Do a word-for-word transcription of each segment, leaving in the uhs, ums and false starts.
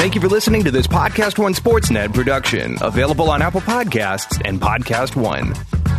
Thank you for listening to this Podcast One Sportsnet production, available on Apple Podcasts and Podcast One.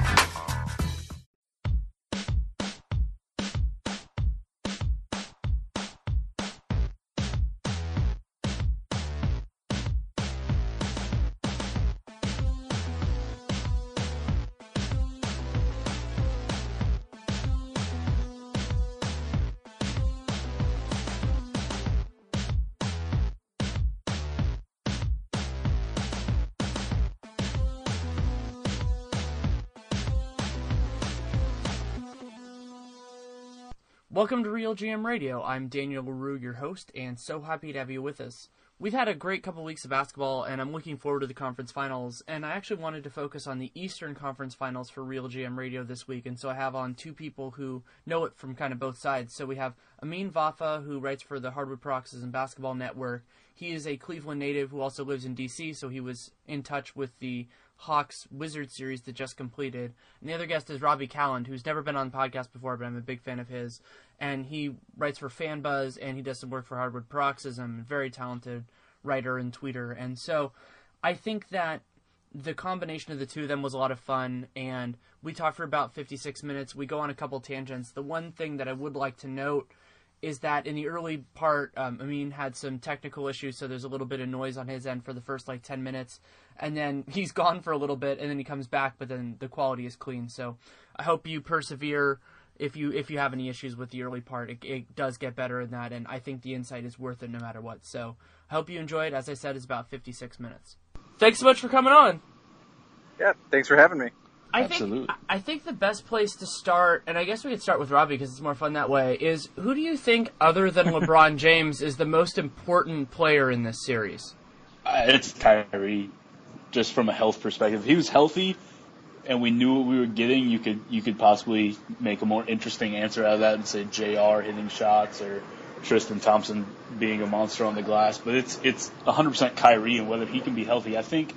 Welcome to Real G M Radio. I'm Daniel LaRue, your host, and so happy to have you with us. We've had a great couple weeks of basketball, and I'm looking forward to the conference finals, and I actually wanted to focus on the Eastern Conference Finals for Real G M Radio this week, and so I have on two people who know it from kind of both sides. So we have Amin Vafa, who writes for the Hardwood Paroxysm Basketball Network. He is a Cleveland native who also lives in D C, so he was in touch with the Hawks-Wizards series that just completed. And the other guest is Robbie Calland, who's never been on the podcast before, but I'm a big fan of his. And he writes for FanBuzz, and he does some work for Hardwood Paroxysm. Very talented writer and tweeter. And so I think that the combination of the two of them was a lot of fun, and we talked for about fifty-six minutes. We go on a couple tangents. The one thing that I would like to note is that in the early part, um, Amin had some technical issues, so there's a little bit of noise on his end for the first, like, ten minutes. And then he's gone for a little bit, and then he comes back, but then the quality is clean. So I hope you persevere. If you if you have any issues with the early part, it, it does get better in that, and I think the insight is worth it no matter what. So I hope you enjoy it. As I said, it's about fifty-six minutes. Thanks so much for coming on. Yeah, thanks for having me. I Absolutely. think I think the best place to start, and I guess we could start with Robbie because it's more fun that way, is who do you think, other than LeBron James, is the most important player in this series? Uh, it's Kyrie, just from a health perspective. If he was healthy and we knew what we were getting, you could you could possibly make a more interesting answer out of that and say J R hitting shots or Tristan Thompson being a monster on the glass. But it's it's one hundred percent Kyrie, and whether he can be healthy. I think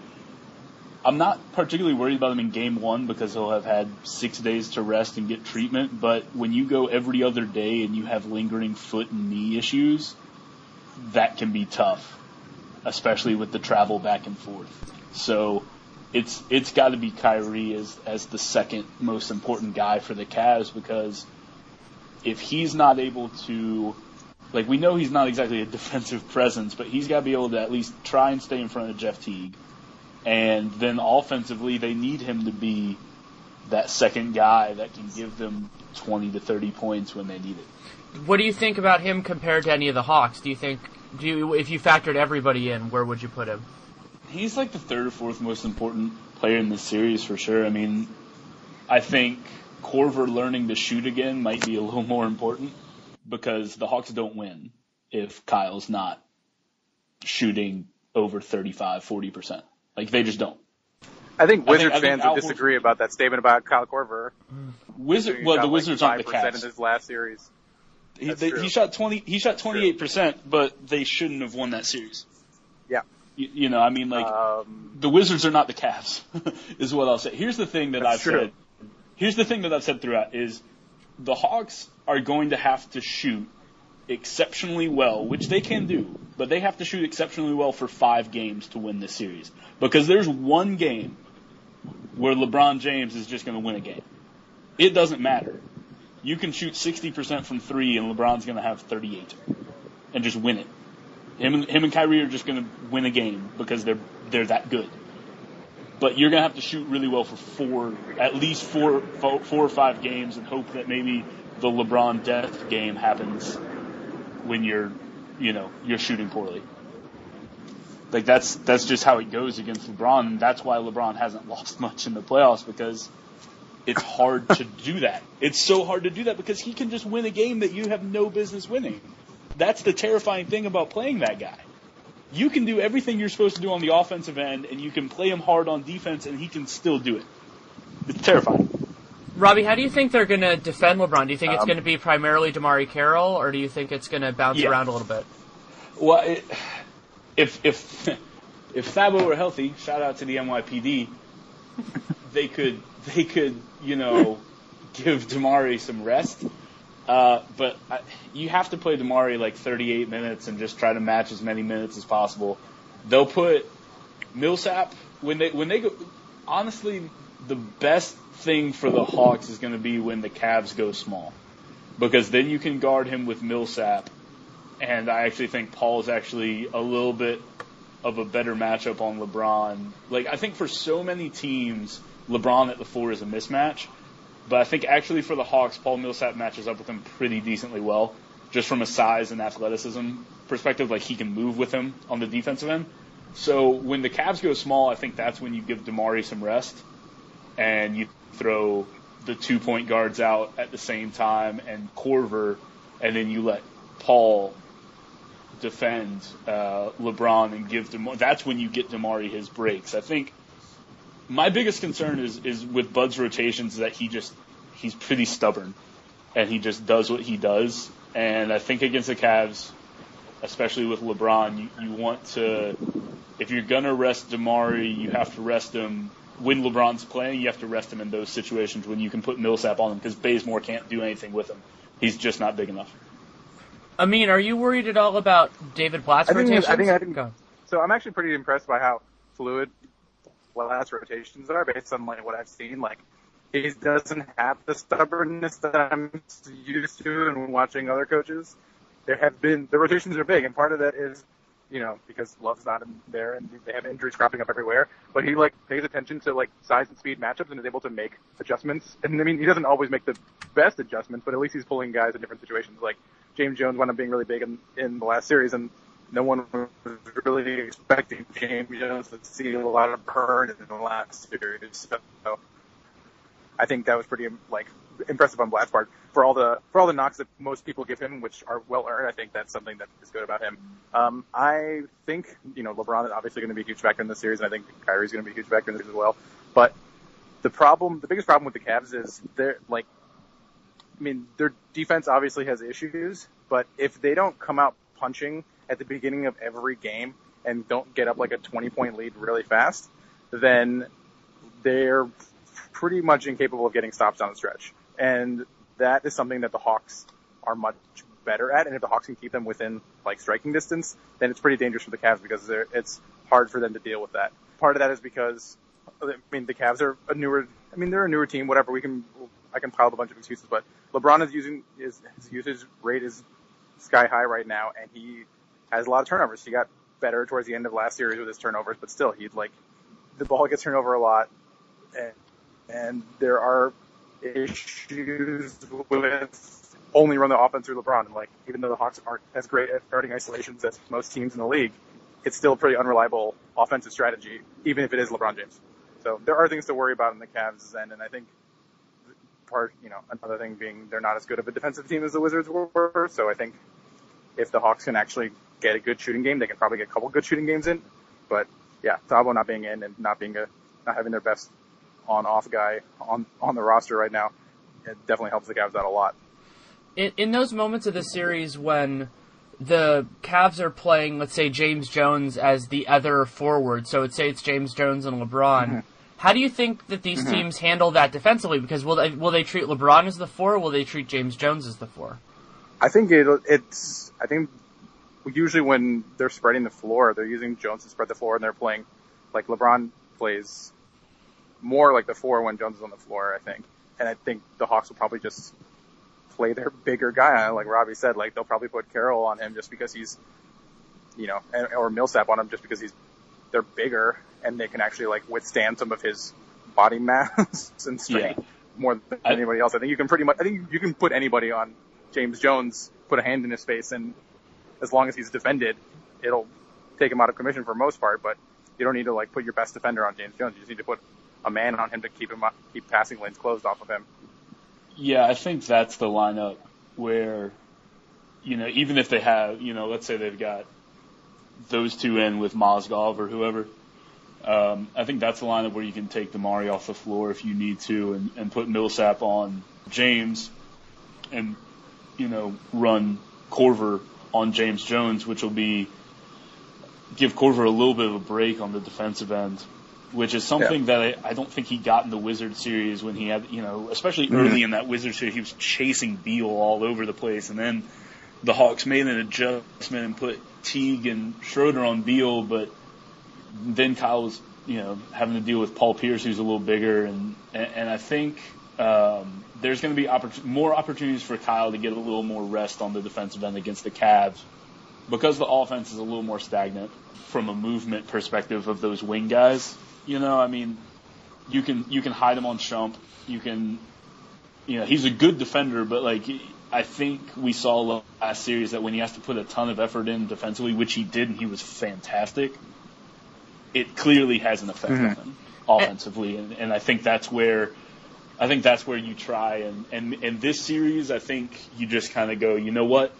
I'm not particularly worried about him in game one because he'll have had six days to rest and get treatment. But when you go every other day and you have lingering foot and knee issues, that can be tough, especially with the travel back and forth. So it's it's got to be Kyrie as as the second most important guy for the Cavs, because if he's not able to, like, we know he's not exactly a defensive presence, but he's got to be able to at least try and stay in front of Jeff Teague. And then offensively, they need him to be that second guy that can give them twenty to thirty points when they need it. What do you think about him compared to any of the Hawks? Do you think, do you, if you factored everybody in, where would you put him? He's like the third or fourth most important player in this series for sure. I mean, I think Korver learning to shoot again might be a little more important, because the Hawks don't win if Kyle's not shooting over thirty-five, forty percent. Like, they just don't. I think Wizards I think, fans I think would disagree about that statement about Kyle Korver. Wizard, well, the like Wizards aren't the five percent Cavs. in his last series. He, they, he shot twenty. He shot twenty-eight percent, but they shouldn't have won that series. Yeah. You, you know, I mean, like, um, the Wizards are not the Cavs, is what I'll say. Here's the thing that I've true. said. Here's the thing that I've said throughout is the Hawks are going to have to shoot exceptionally well, which they can do, but they have to shoot exceptionally well for five games to win this series, because there's one game where LeBron James is just going to win a game. It doesn't matter. You can shoot sixty percent from three, and LeBron's going to have thirty-eight and just win it. Him and, him and Kyrie are just going to win a game because they're they're that good. But you're going to have to shoot really well for four, at least four, four, four or five games, and hope that maybe the LeBron death game happens when you're, you know, you're shooting poorly. Like, that's that's just how it goes against LeBron, and that's why LeBron hasn't lost much in the playoffs, because it's hard to do that. It's so hard to do that because he can just win a game that you have no business winning. That's the terrifying thing about playing that guy. You can do everything you're supposed to do on the offensive end, and you can play him hard on defense, and he can still do it. It's terrifying. Robbie, how do you think they're going to defend LeBron? Do you think it's Um, going to be primarily DeMarre Carroll, or do you think it's going to bounce Yeah. around a little bit? Well, it, if if if Thabo were healthy, shout out to the N Y P D, they could they could you know give DeMarre some rest. Uh, but I, you have to play Damari like thirty-eight minutes and just try to match as many minutes as possible. They'll put Millsap when they when they go. Honestly, the best thing for the Hawks is going to be when the Cavs go small, because then you can guard him with Millsap, and I actually think Paul's actually a little bit of a better matchup on LeBron. Like I think for so many teams, LeBron at the four is a mismatch. But I think actually for the Hawks, Paul Millsap matches up with him pretty decently well, just from a size and athleticism perspective. Like he can move with him on the defensive end. So when the Cavs go small, I think that's when you give Damari some rest, and you throw the two point guards out at the same time and Korver, and then you let Paul defend uh, LeBron and give Damari. That's when you get Damari his breaks. I think. My biggest concern is, is with Bud's rotations that he just he's pretty stubborn, and he just does what he does. And I think against the Cavs, especially with LeBron, you, you want to, if you're gonna rest Damari, you have to rest him when LeBron's playing. You have to rest him in those situations when you can put Millsap on him, because Bazemore can't do anything with him. He's just not big enough. Amin, are you worried at all about David Blatt's I think, rotations? I think, I think, Go. so I'm actually pretty impressed by how fluid Blatt's rotations are based on like what I've seen. Like he doesn't have the stubbornness that I'm used to and watching other coaches. There have been the rotations are big, and part of that is, you know, because Love's not in there and they have injuries cropping up everywhere. But he like pays attention to like size and speed matchups and is able to make adjustments. And I mean, he doesn't always make the best adjustments, but at least he's pulling guys in different situations. Like James Jones wound up being really big in, in the last series, and no one was really expecting James Jones to see a lot of burn in the last series. So I think that was pretty like impressive on Blatt's part. For all the for all the knocks that most people give him, which are well earned, I think that's something that is good about him. Um, I think you know LeBron is obviously going to be a huge factor in this series, and I think Kyrie's going to be a huge factor in this as well. But the problem, the biggest problem with the Cavs is they're like, I mean, their defense obviously has issues, but if they don't come out punching at the beginning of every game and don't get up like a twenty point lead really fast, then they're pretty much incapable of getting stops down the stretch. And that is something that the Hawks are much better at. And if the Hawks can keep them within like striking distance, then it's pretty dangerous for the Cavs because it's hard for them to deal with that. Part of that is because, I mean, the Cavs are a newer, I mean, they're a newer team, whatever. We can, I can pile up a bunch of excuses, but LeBron is using, his, his usage rate is sky high right now, and he has a lot of turnovers. He got better towards the end of last series with his turnovers, but still, he'd like, the ball gets turned over a lot, and, and there are issues with only run the offense through LeBron. Like, even though the Hawks aren't as great at guarding isolations as most teams in the league, it's still a pretty unreliable offensive strategy, even if it is LeBron James. So there are things to worry about in the Cavs' end, and I think part, you know, another thing being they're not as good of a defensive team as the Wizards were. So I think if the Hawks can actually get a good shooting game, they can probably get a couple good shooting games in. But yeah, Thabo not being in and not being a, not having their best on-off guy on on the roster right now, it definitely helps the Cavs out a lot. In, in those moments of the series when the Cavs are playing, let's say, James Jones as the other forward, so let's say it's James Jones and LeBron, mm-hmm. how do you think that these mm-hmm. teams handle that defensively? Because will they, will they treat LeBron as the four, or will they treat James Jones as the four? I think it, it's, I think usually when they're spreading the floor, they're using Jones to spread the floor, and they're playing, like LeBron plays more like the four when Jones is on the floor, I think. And I think the Hawks will probably just play their bigger guy, like Robbie said. Like, they'll probably put Carroll on him just because he's, you know, or Millsap on him just because he's, they're bigger and they can actually, like, withstand some of his body mass and strength yeah. more than I, anybody else. I think you can pretty much, I think you can put anybody on James Jones, put a hand in his face, and as long as he's defended, it'll take him out of commission for the most part, but you don't need to, like, put your best defender on James Jones. You just need to put a man on him to keep him up, keep passing lanes closed off of him. Yeah, I think that's the lineup where, you know, even if they have, you know, let's say they've got those two in with Mozgov or whoever, um, I think that's the lineup where you can take Damari off the floor if you need to and, and put Millsap on James and, you know, run Korver on James Jones, which will be give Korver a little bit of a break on the defensive end. which is something Yeah. that I, I don't think he got in the Wizards series when he had, you know, especially Mm-hmm. early in that Wizards series, he was chasing Beal all over the place, and then the Hawks made an adjustment and put Teague and Schroeder on Beal, but then Kyle was, you know, having to deal with Paul Pierce, who's a little bigger, and and, and I think um, there's going to be oppor- more opportunities for Kyle to get a little more rest on the defensive end against the Cavs, because the offense is a little more stagnant from a movement perspective of those wing guys. You know, I mean, you can you can hide him on Shump, you can, you know, he's a good defender, but like I think we saw last series that when he has to put a ton of effort in defensively, which he did, and he was fantastic, it clearly has an effect Mm-hmm. on him offensively, and, and I think that's where I think that's where you try, and and in this series, I think you just kind of go, you know what,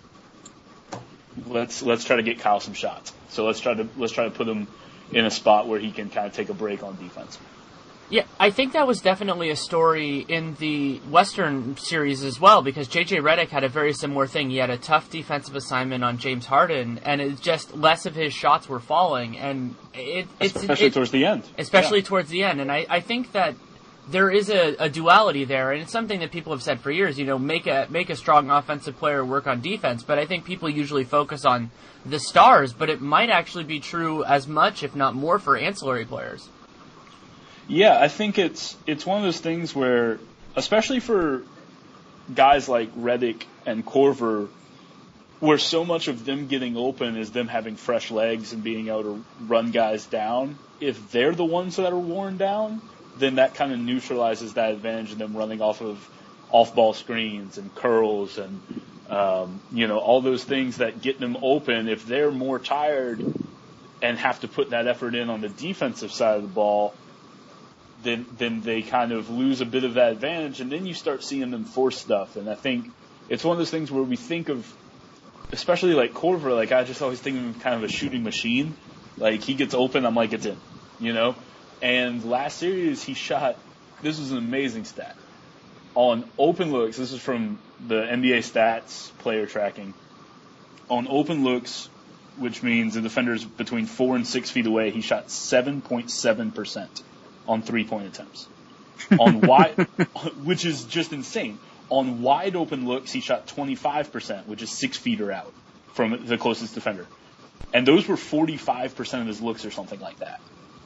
let's let's try to get Kyle some shots. So let's try to let's try to put him in a spot where he can kind of take a break on defense. Yeah, I think that was definitely a story in the Western series as well, because J J Redick had a very similar thing. He had a tough defensive assignment on James Harden, and it's just less of his shots were falling, and it, it's Especially it, towards the end. especially Yeah. towards the end. And I, I think that there is a, a duality there, and it's something that people have said for years. You know, make a make a strong offensive player work on defense, but I think people usually focus on the stars, but it might actually be true as much, if not more, for ancillary players. Yeah, I think it's it's one of those things where, especially for guys like Redick and Korver, where so much of them getting open is them having fresh legs and being able to run guys down. If they're the ones that are worn down, then that kind of neutralizes that advantage of them running off of off-ball screens and curls and um, you know, all those things that get them open. If they're more tired and have to put that effort in on the defensive side of the ball, then then they kind of lose a bit of that advantage, and then you start seeing them force stuff. And I think it's one of those things where we think of, especially like Korver, like I just always think of him kind of a shooting machine. Like he gets open, I'm like, it's in, you know? And last series he shot, this was an amazing stat. On open looks, this is from the N B A stats player tracking. On open looks, which means the defender's between four and six feet away, he shot seven point seven percent on three-point attempts. On wide, which is just insane. On wide open looks, he shot twenty-five percent, which is six feet or out from the closest defender. And those were forty-five percent of his looks or something like that.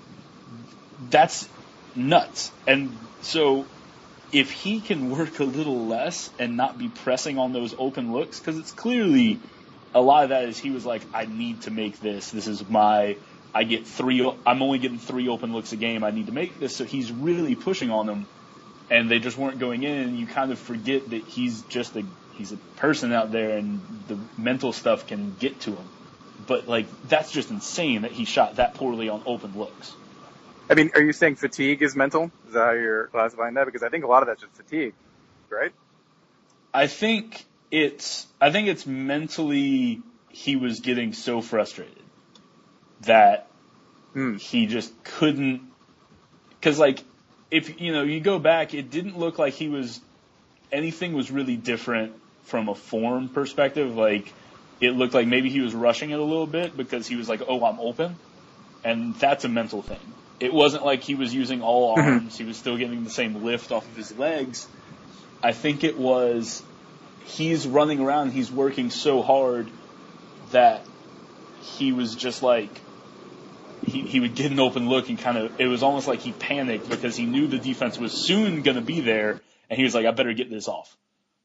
That's nuts. And so if he can work a little less and not be pressing on those open looks, because it's clearly a lot of that is he was like, I need to make this. This is my, I get three, I'm only getting three open looks a game. I need to make this. So he's really pushing on them, and they just weren't going in. And you kind of forget that he's just a, he's a person out there, and the mental stuff can get to him. But like, that's just insane that he shot that poorly on open looks. I mean, are you saying fatigue is mental? Is that how you're classifying that? Because I think a lot of that's just fatigue, right? I think it's, I think it's mentally he was getting so frustrated that Hmm. he just couldn't, because like, if, you know, you go back, it didn't look like he was, anything was really different from a form perspective. Like, it looked like maybe he was rushing it a little bit because he was like, oh, I'm open. And that's a mental thing. It wasn't like he was using all arms. He was still getting the same lift off of his legs. I think it was he's running around, he's working so hard that he was just like, he, he would get an open look and kind of, it was almost like he panicked because he knew the defense was soon going to be there, and he was like, I better get this off.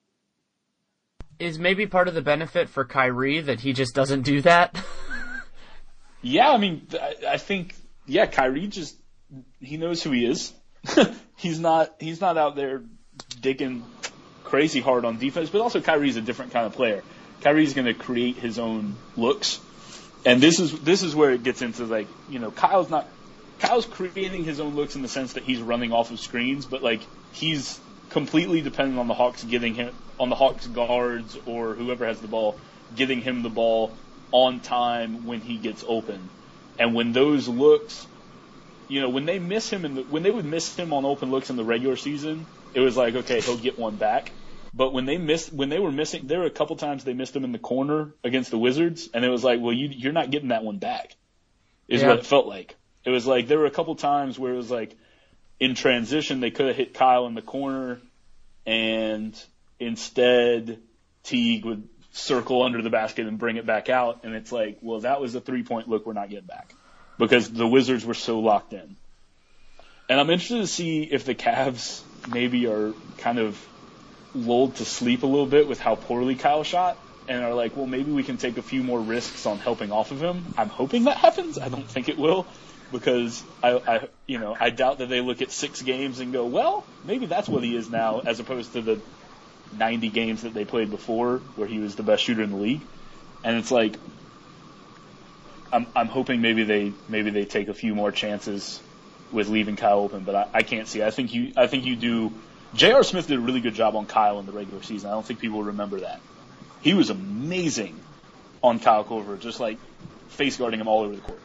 Is maybe part of the benefit for Kyrie that he just doesn't do that? Yeah, I mean, I, I think, yeah, Kyrie just, he knows who he is. he's not, he's not out there digging crazy hard on defense, but also Kyrie's a different kind of player. Kyrie's going to create his own looks. And this is, this is where it gets into like, you know, Kyle's not, Kyle's creating his own looks in the sense that he's running off of screens, but like, he's completely dependent on the Hawks getting him, on the Hawks guards or whoever has the ball, getting him the ball on time when he gets open. And when those looks, you know, when they miss him in the, when they would miss him on open looks in the regular season, it was like, okay, he'll get one back. But when they missed, when they were missing, there were a couple times they missed him in the corner against the Wizards, and it was like, well, you, you're not getting that one back, is Yeah. what it felt like. It was like there were a couple times where it was like in transition they could have hit Kyle in the corner, and instead Teague would circle under the basket and bring it back out, and it's like, well, that was a three-point look we're not getting back because the Wizards were so locked in. And I'm interested to see if the Cavs maybe are kind of lulled to sleep a little bit with how poorly Kyle shot and are like, well, maybe we can take a few more risks on helping off of him. I'm hoping that happens. I don't think it will because I, I, you know, I doubt that they look at six games and go, well, maybe that's what he is now, as opposed to the ninety games that they played before where he was the best shooter in the league. And it's like, I'm, I'm hoping maybe they, maybe they take a few more chances with leaving Kyle open, but I, I can't see. I think you, I think you do. J R. Smith did a really good job on Kyle in the regular season. I don't think people remember that. He was amazing on Kyle Korver, just like face guarding him all over the court.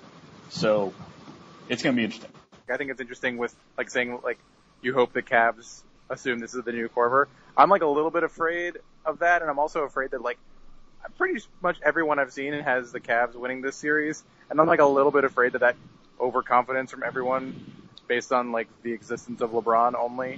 So it's going to be interesting. I think it's interesting with like saying like you hope the Cavs assume this is the new Korver. I'm like a little bit afraid of that, and I'm also afraid that like pretty much everyone I've seen has the Cavs winning this series, and I'm like a little bit afraid that that overconfidence from everyone based on like the existence of LeBron only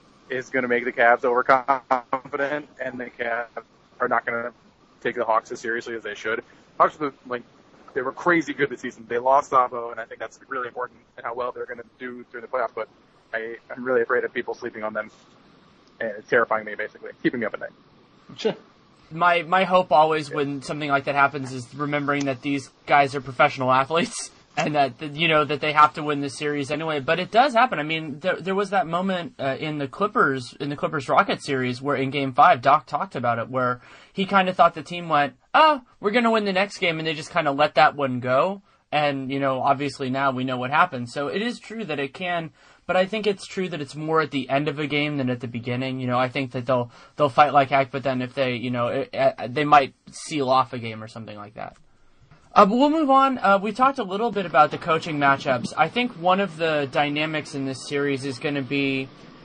is going to make the Cavs overconfident, and the Cavs are not going to take the Hawks as seriously as they should. Hawks, like, they were crazy good this season. They lost Sabo, and I think that's really important in how well they're going to do through the playoffs, but I, I'm really afraid of people sleeping on them, and it's terrifying me, basically, keeping me up at night. Sure. My my hope always when something like that happens is remembering that these guys are professional athletes and that, you know, that they have to win this series anyway. But it does happen. I mean, there, there was that moment uh, in the Clippers in the Clippers Rockets series where in Game Five, Doc talked about it, where he kind of thought the team went, "Oh, we're going to win the next game," and they just kind of let that one go. And you know, obviously now we know what happened. So it is true that it can. But I think it's true that it's more at the end of a game than at the beginning. You know, I think that they'll they'll fight like heck, but then if they, you know, it, it, they might seal off a game or something like that. Uh, but we'll move on. Uh, we talked a little bit about the coaching matchups. I think one of the dynamics in this series is going to be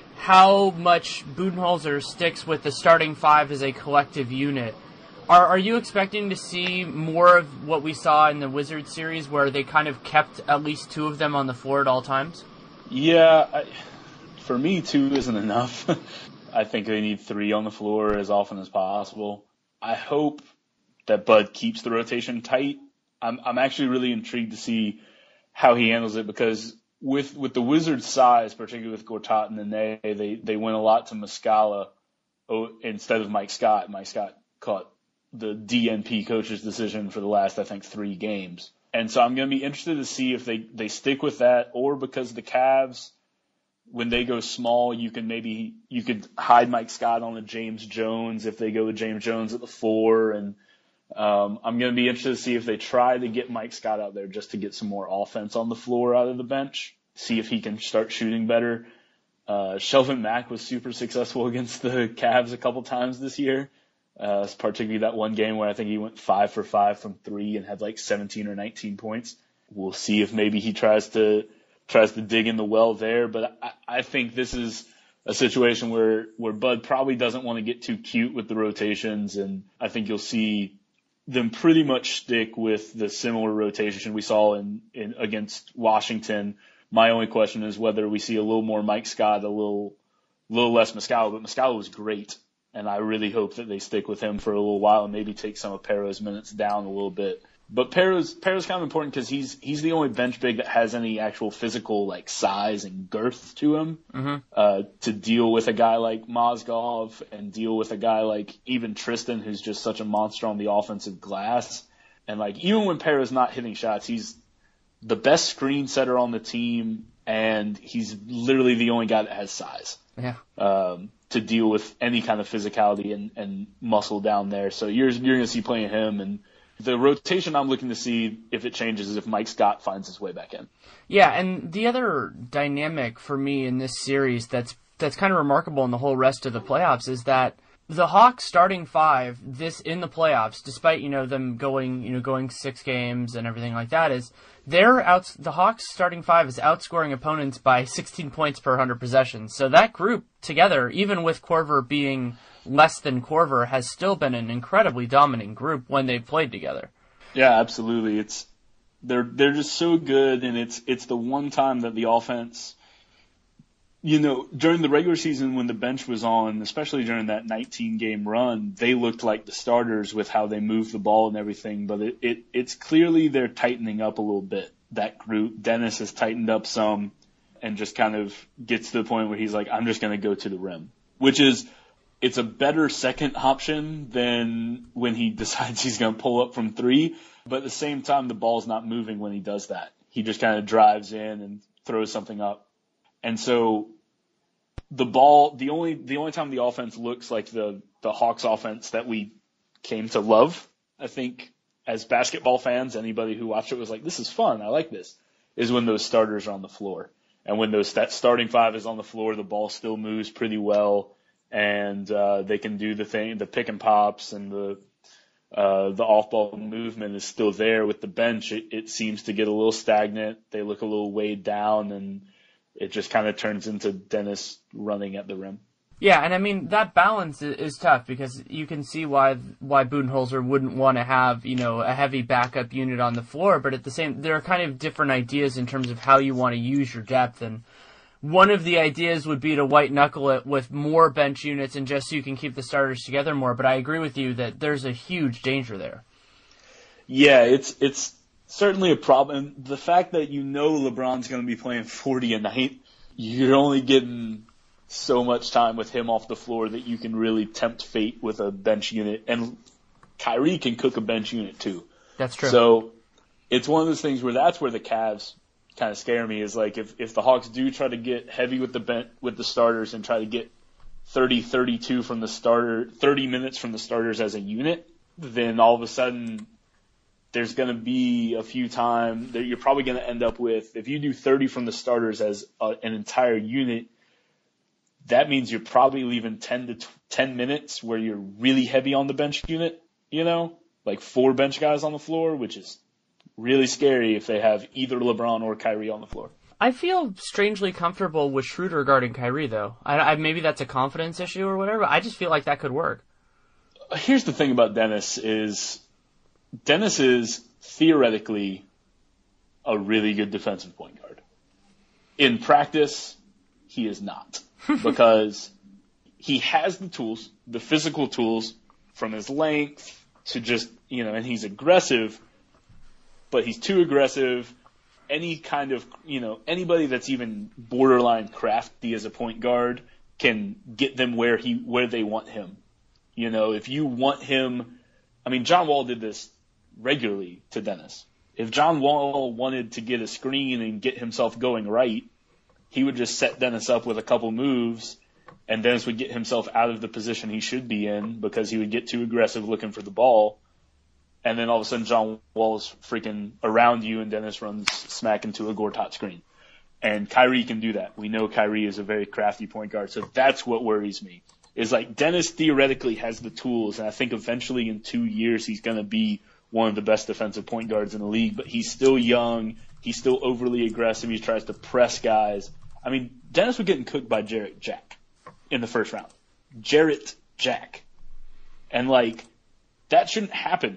how much Budenholzer sticks with the starting five as a collective unit. Are are you expecting to see more of what we saw in the Wizards series, where they kind of kept at least two of them on the floor at all times? Yeah, I, for me, two isn't enough. I think they need three on the floor as often as possible. I hope that Bud keeps the rotation tight. I'm I'm actually really intrigued to see how he handles it, because with with the Wizards' size, particularly with Gortat and Nene, they they went a lot to Muscala instead of Mike Scott. Mike Scott caught the D N P coach's decision for the last, I think, three games. And so I'm going to be interested to see if they, they stick with that, or because the Cavs, when they go small, you can maybe, you could hide Mike Scott on a James Jones if they go with James Jones at the four. And um, I'm going to be interested to see if they try to get Mike Scott out there just to get some more offense on the floor out of the bench, see if he can start shooting better. Uh, Shelvin Mack was super successful against the Cavs a couple times this year. Uh, particularly that one game where I think he went five for five from three and had like seventeen or nineteen points. We'll see if maybe he tries to tries to dig in the well there. But I, I think this is a situation where, where Bud probably doesn't want to get too cute with the rotations, and I think you'll see them pretty much stick with the similar rotation we saw in, in against Washington. My only question is whether we see a little more Mike Scott, a little little less Muscala, but Muscala was great. And I really hope that they stick with him for a little while and maybe take some of Perro's minutes down a little bit. But Perro's, Perro's kind of important because he's, he's the only bench big that has any actual physical, like, size and girth to him, mm-hmm. uh, to deal with a guy like Mozgov and deal with a guy like even Tristan, who's just such a monster on the offensive glass. And, like, even when Perro's not hitting shots, he's the best screen setter on the team, and he's literally the only guy that has size. Yeah. Um, to deal with any kind of physicality and, and muscle down there. So you're you're going to see playing him. And the rotation I'm looking to see if it changes is if Mike Scott finds his way back in. Yeah, and the other dynamic for me in this series that's that's kind of remarkable in the whole rest of the playoffs is that the Hawks starting five this in the playoffs, despite, you know, them going, you know, going six games and everything like that, is they're out, the Hawks starting five is outscoring opponents by sixteen points per one hundred possessions. So that group together, even with Korver being less than Korver, has still been an incredibly dominant group when they've played together. Yeah, absolutely. It's They're they're just so good, and it's it's the one time that the offense, you know, during the regular season when the bench was on, especially during that nineteen game run, they looked like the starters with how they moved the ball and everything. But it, it it's clearly they're tightening up a little bit. That group, Dennis has tightened up some, and just kind of gets to the point where he's like, I'm just going to go to the rim, which is. It's a better second option than when he decides he's going to pull up from three. But at the same time, the ball's not moving when he does that. He just kind of drives in and throws something up. And so the ball, the only the only time the offense looks like the, the Hawks offense that we came to love, I think, as basketball fans, anybody who watched it was like, this is fun, I like this, is when those starters are on the floor. And when those that starting five is on the floor, the ball still moves pretty well. And uh, they can do the thing, the pick and pops, and the uh, the off-ball movement is still there. With the bench, it, it seems to get a little stagnant. They look a little weighed down, and it just kind of turns into Dennis running at the rim. Yeah, and I mean that balance is, is tough because you can see why why Budenholzer wouldn't want to have, you know, a heavy backup unit on the floor, but at the same, there are kind of different ideas in terms of how you want to use your depth. And one of the ideas would be to white knuckle it with more bench units and just so you can keep the starters together more. But I agree with you that there's a huge danger there. Yeah, it's it's certainly a problem. The fact that you know LeBron's going to be playing forty a night, you're only getting so much time with him off the floor that you can really tempt fate with a bench unit. And Kyrie can cook a bench unit too. That's true. So it's one of those things where that's where the Cavs kind of scare me, is like if, if the Hawks do try to get heavy with the ben- with the starters and try to get thirty, thirty-two from the starter, thirty minutes from the starters as a unit, then all of a sudden there's going to be a few times that you're probably going to end up with, if you do thirty from the starters as a, an entire unit, that means you're probably leaving ten to ten minutes where you're really heavy on the bench unit, you know, like four bench guys on the floor, which is really scary if they have either LeBron or Kyrie on the floor. I feel strangely comfortable with Schroeder guarding Kyrie, though. I, I, maybe that's a confidence issue or whatever. I just feel like that could work. Here's the thing about Dennis is Dennis is theoretically a really good defensive point guard. In practice, he is not, because he has the tools, the physical tools, from his length to just, you know, and he's aggressive, but he's too aggressive. Any kind of, you know, anybody that's even borderline crafty as a point guard can get them where he, where they want him. You know, if you want him, I mean, John Wall did this regularly to Dennis. If John Wall wanted to get a screen and get himself going right, he would just set Dennis up with a couple moves, and Dennis would get himself out of the position he should be in because he would get too aggressive looking for the ball. And then all of a sudden John Wall's freaking around you and Dennis runs smack into a Gortat screen. And Kyrie can do that. We know Kyrie is a very crafty point guard, so that's what worries me. Is like Dennis theoretically has the tools, and I think eventually in two years he's going to be one of the best defensive point guards in the league, but he's still young. He's still overly aggressive. He tries to press guys. I mean, Dennis was getting cooked by Jarrett Jack in the first round. Jarrett Jack. And like, that shouldn't happen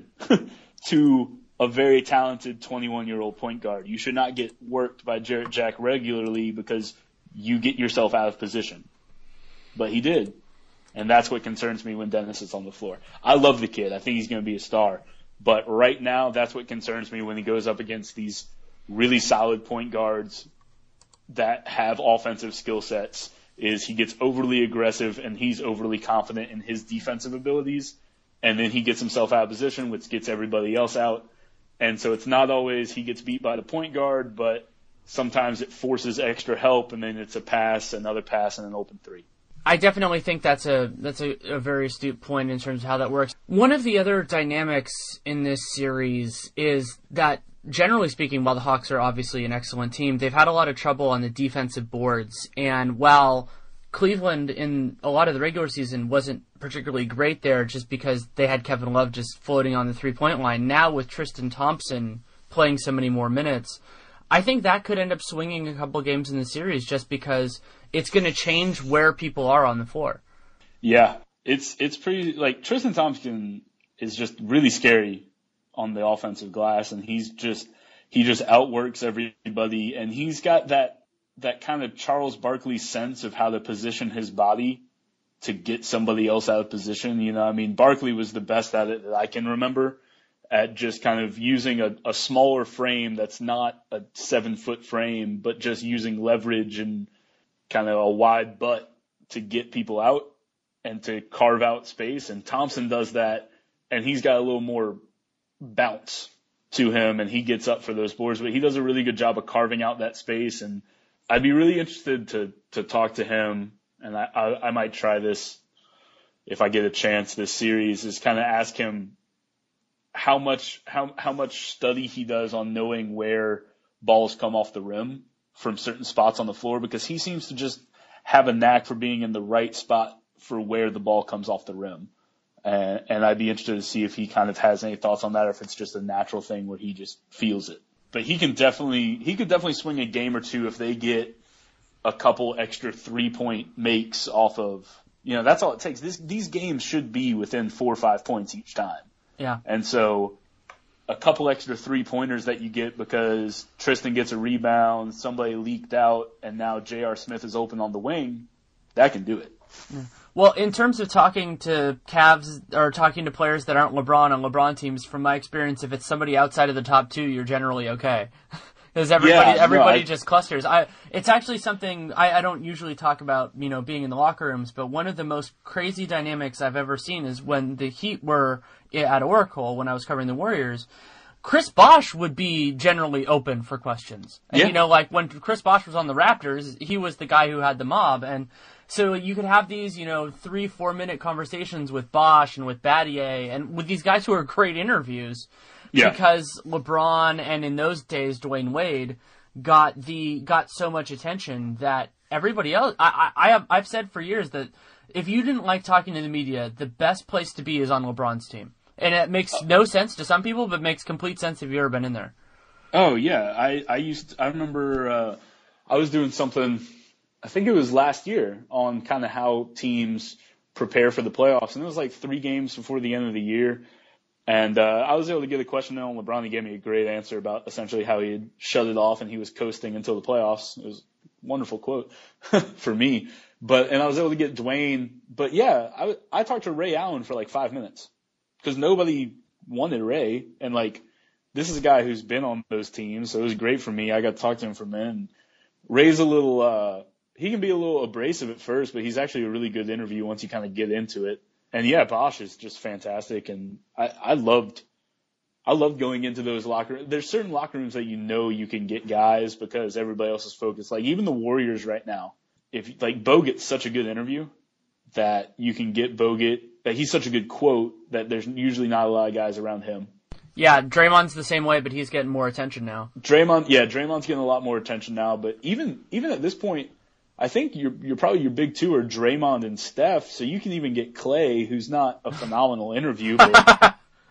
to a very talented twenty-one-year-old point guard. You should not get worked by Jarrett Jack regularly because you get yourself out of position. But he did. And that's what concerns me when Dennis is on the floor. I love the kid. I think he's going to be a star. But right now, that's what concerns me when he goes up against these really solid point guards that have offensive skill sets, is he gets overly aggressive and he's overly confident in his defensive abilities. And then he gets himself out of position, which gets everybody else out. And so it's not always he gets beat by the point guard, but sometimes it forces extra help, and then it's a pass, another pass, and an open three. I definitely think that's a that's a, a very astute point in terms of how that works. One of the other dynamics in this series is that, generally speaking, while the Hawks are obviously an excellent team, they've had a lot of trouble on the defensive boards. And while Cleveland in a lot of the regular season wasn't particularly great there just because they had Kevin Love just floating on the three-point line, now with Tristan Thompson playing so many more minutes, I think that could end up swinging a couple games in the series just because it's going to change where people are on the floor. Yeah, it's it's pretty, like, Tristan Thompson is just really scary on the offensive glass, and he's just, he just outworks everybody, and he's got that that kind of Charles Barkley sense of how to position his body to get somebody else out of position. You know, I mean, Barkley was the best at it that I can remember, at just kind of using a, a smaller frame that's not a seven-foot frame, but just using leverage and kind of a wide butt to get people out and to carve out space. And Thompson does that, and he's got a little more bounce to him, and he gets up for those boards. But he does a really good job of carving out that space, and I'd be really interested to to talk to him, and I, I, I might try this if I get a chance this series, is kind of ask him how much how how much study he does on knowing where balls come off the rim from certain spots on the floor, because he seems to just have a knack for being in the right spot for where the ball comes off the rim. And, and I'd be interested to see if he kind of has any thoughts on that, or if it's just a natural thing where he just feels it. But he can definitely, he could definitely swing a game or two if they get a couple extra three-point makes off of, you know, that's all it takes. This, these games should be within four or five points each time. Yeah. And so a couple extra three-pointers that you get because Tristan gets a rebound, somebody leaked out, and now J R. Smith is open on the wing, that can do it. Yeah. Well, in terms of talking to Cavs or talking to players that aren't LeBron on LeBron teams, from my experience, if it's somebody outside of the top two, you're generally okay. Because everybody, yeah, everybody no, I, just clusters. I, it's actually something I, I don't usually talk about, you know, being in the locker rooms, but one of the most crazy dynamics I've ever seen is when the Heat were at Oracle, when I was covering the Warriors, Chris Bosh would be generally open for questions. And, yeah. you know, like when Chris Bosh was on the Raptors, he was the guy who had the mob, and so you could have these, you know, three, four minute conversations with Bosh and with Battier and with these guys who are great interviews, yeah. because LeBron and in those days Dwayne Wade got the got so much attention that everybody else. I, I, I have I've said for years that if you didn't like talking to the media, the best place to be is on LeBron's team, and it makes no sense to some people, but makes complete sense if you've ever been in there. Oh yeah, I I used to, I remember uh, I was doing something. I think it was last year on kind of how teams prepare for the playoffs. And it was like three games before the end of the year. And uh, I was able to get a question in on LeBron. He gave me a great answer about essentially how he had shut it off and he was coasting until the playoffs. It was a wonderful quote for me. But and I was able to get Dwayne. But, yeah, I, I talked to Ray Allen for like five minutes because nobody wanted Ray. And, like, this is a guy who's been on those teams, so it was great for me. I got to talk to him for a minute. And Ray's a little uh, – he can be a little abrasive at first, but he's actually a really good interview once you kind of get into it. And yeah, Bosh is just fantastic. And I, I loved, I loved going into those locker rooms. There's certain locker rooms that you know you can get guys because everybody else is focused. Like even the Warriors right now, if like Bogut's such a good interview that you can get Bogut, that he's such a good quote that there's usually not a lot of guys around him. Yeah, Draymond's the same way, but he's getting more attention now. Draymond, yeah, Draymond's getting a lot more attention now. But even, even at this point, I think you're, you're probably your big two are Draymond and Steph, so you can even get Clay, who's not a phenomenal interview, but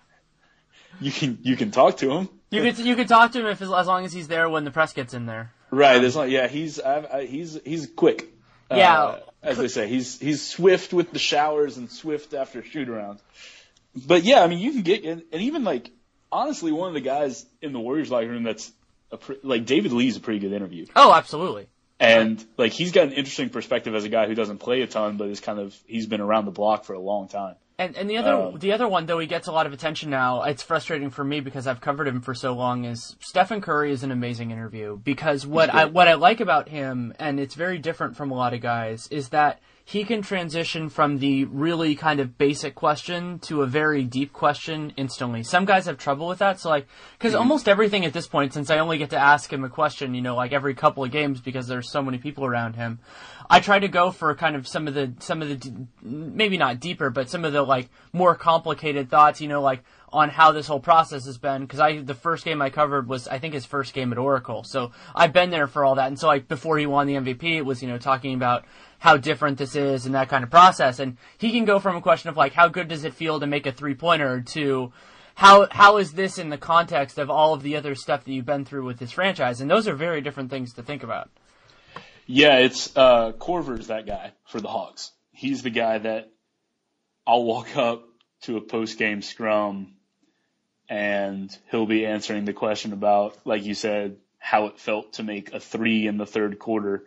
you can you can talk to him. You could you could talk to him if as long as he's there when the press gets in there. Right. As long, yeah, he's I, I, he's he's quick. Yeah, uh, as they say, he's he's swift with the showers and swift after shoot arounds. But yeah, I mean, you can get and, and even like honestly, one of the guys in the Warriors locker room that's a pre, like David Lee's a pretty good interview. Oh, absolutely. And, like, he's got an interesting perspective as a guy who doesn't play a ton, but is kind of, he's been around the block for a long time. And and the other um, the other one, though he gets a lot of attention now, it's frustrating for me because I've covered him for so long, is Stephen Curry is an amazing interview. Because what I, what I like about him, and it's very different from a lot of guys, is that he can transition from the really kind of basic question to a very deep question instantly. Some guys have trouble with that, so like, because mm-hmm. almost everything at this point, since I only get to ask him a question, you know, like every couple of games because there's so many people around him, I try to go for kind of some of the, some of the, maybe not deeper, but some of the like more complicated thoughts, you know, like on how this whole process has been. Because I, the first game I covered was, I think, his first game at Oracle. So I've been there for all that. And so like before he won the M V P, it was, you know, talking about how different this is and that kind of process. And he can go from a question of like, how good does it feel to make a three-pointer to how how is this in the context of all of the other stuff that you've been through with this franchise? And those are very different things to think about. Yeah, it's uh, Korver's that guy for the Hawks. He's the guy that I'll walk up to a post-game scrum and he'll be answering the question about, like you said, how it felt to make a three in the third quarter.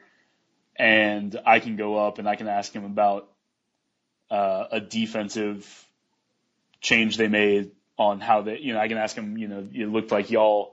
And I can go up and I can ask him about uh, a defensive change they made on how they, you know, I can ask him, you know, it looked like y'all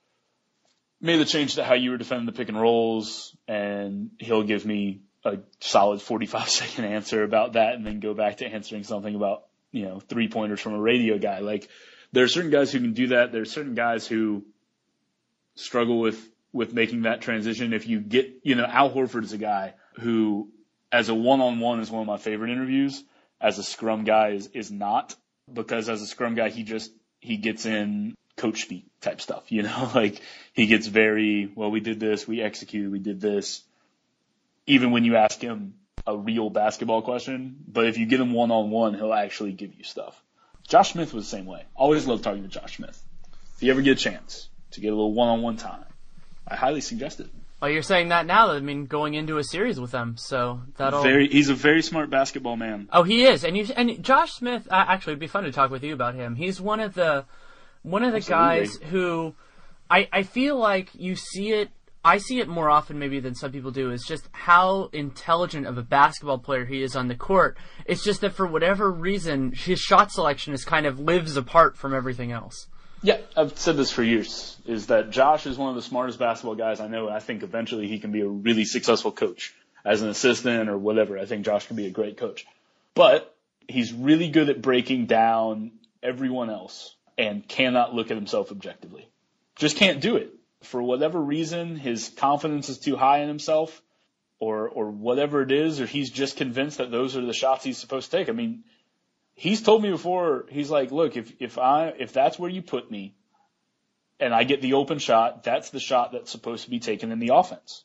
made the change to how you were defending the pick and rolls, and he'll give me a solid forty-five second answer about that and then go back to answering something about, you know, three pointers from a radio guy. Like, there are certain guys who can do that. There are certain guys who struggle with, with making that transition. If you get, you know, Al Horford is a guy who, as a one-on-one, is one of my favorite interviews. As a scrum guy is, is not, because as a scrum guy, he just, he gets in coach speak type stuff, you know, like he gets very, well, we did this, we executed, we did this. Even when you ask him a real basketball question, but if you get him one-on-one, he'll actually give you stuff. Josh Smith was the same way. Always loved talking to Josh Smith. If you ever get a chance to get a little one-on-one time, I highly suggest it. Well, you're saying that now. I mean, going into a series with them, so that'll. Very, he's a very smart basketball man. Oh, he is, and you and Josh Smith. Uh, actually, it'd be fun to talk with you about him. He's one of the one of the Absolutely. guys who, I I feel like you see it. I see it more often maybe than some people do. Is just how intelligent of a basketball player he is on the court. It's just that for whatever reason, his shot selection is kind of lives apart from everything else. Yeah, I've said this for years, is that Josh is one of the smartest basketball guys I know, and I think eventually he can be a really successful coach. As an assistant or whatever, I think Josh can be a great coach. But he's really good at breaking down everyone else and cannot look at himself objectively. Just can't do it. For whatever reason, his confidence is too high in himself, or or whatever it is, or he's just convinced that those are the shots he's supposed to take. I mean, he's told me before, he's like, look, if, if I, if that's where you put me and I get the open shot, that's the shot that's supposed to be taken in the offense.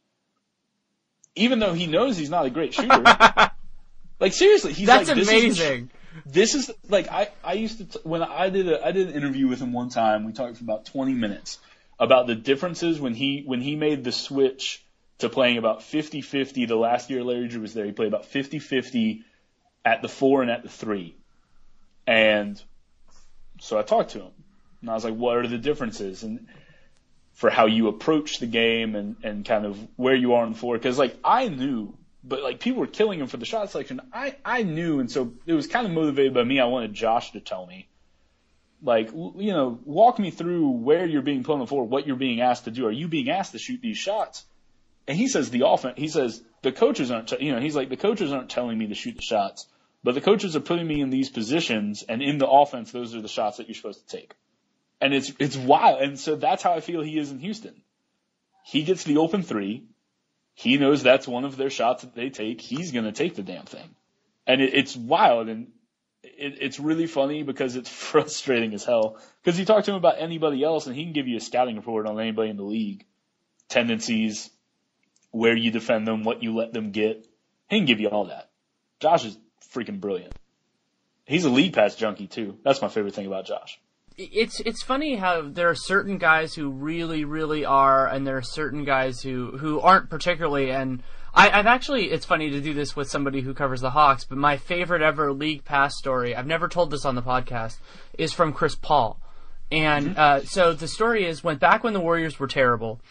Even though he knows he's not a great shooter. Like, seriously, he's that's like, this amazing. Is, this is like, I, I used to, t- when I did a, I did an interview with him one time, we talked for about twenty minutes about the differences when he, when he made the switch to playing about fifty-fifty. The last year Larry Drew was there, he played about fifty-fifty at the four and at the three. And so I talked to him and I was like, what are the differences and for how you approach the game and, and kind of where you are on the floor? Cause like I knew, but like people were killing him for the shot selection. I, I knew. And so it was kind of motivated by me. I wanted Josh to tell me, like, you know, walk me through where you're being put on the floor, what you're being asked to do. Are you being asked to shoot these shots? And he says the offense, he says the coaches aren't, t- you know, he's like, the coaches aren't telling me to shoot the shots, but the coaches are putting me in these positions, and in the offense, those are the shots that you're supposed to take. And it's, it's wild. And so that's how I feel he is in Houston. He gets the open three. He knows that's one of their shots that they take. He's going to take the damn thing. And it, it's wild. And it, it's really funny because it's frustrating as hell. Because you talk to him about anybody else, and he can give you a scouting report on anybody in the league. Tendencies, where you defend them, what you let them get. He can give you all that. Josh is freaking brilliant. He's a league pass junkie too. That's my favorite thing about Josh. It's it's funny how there are certain guys who really, really are, and there are certain guys who, who aren't particularly. And I, I've actually, it's funny to do this with somebody who covers the Hawks, but my favorite ever league pass story, I've never told this on the podcast, is from Chris Paul. And mm-hmm. uh, so the story is, when back when the Warriors were terrible,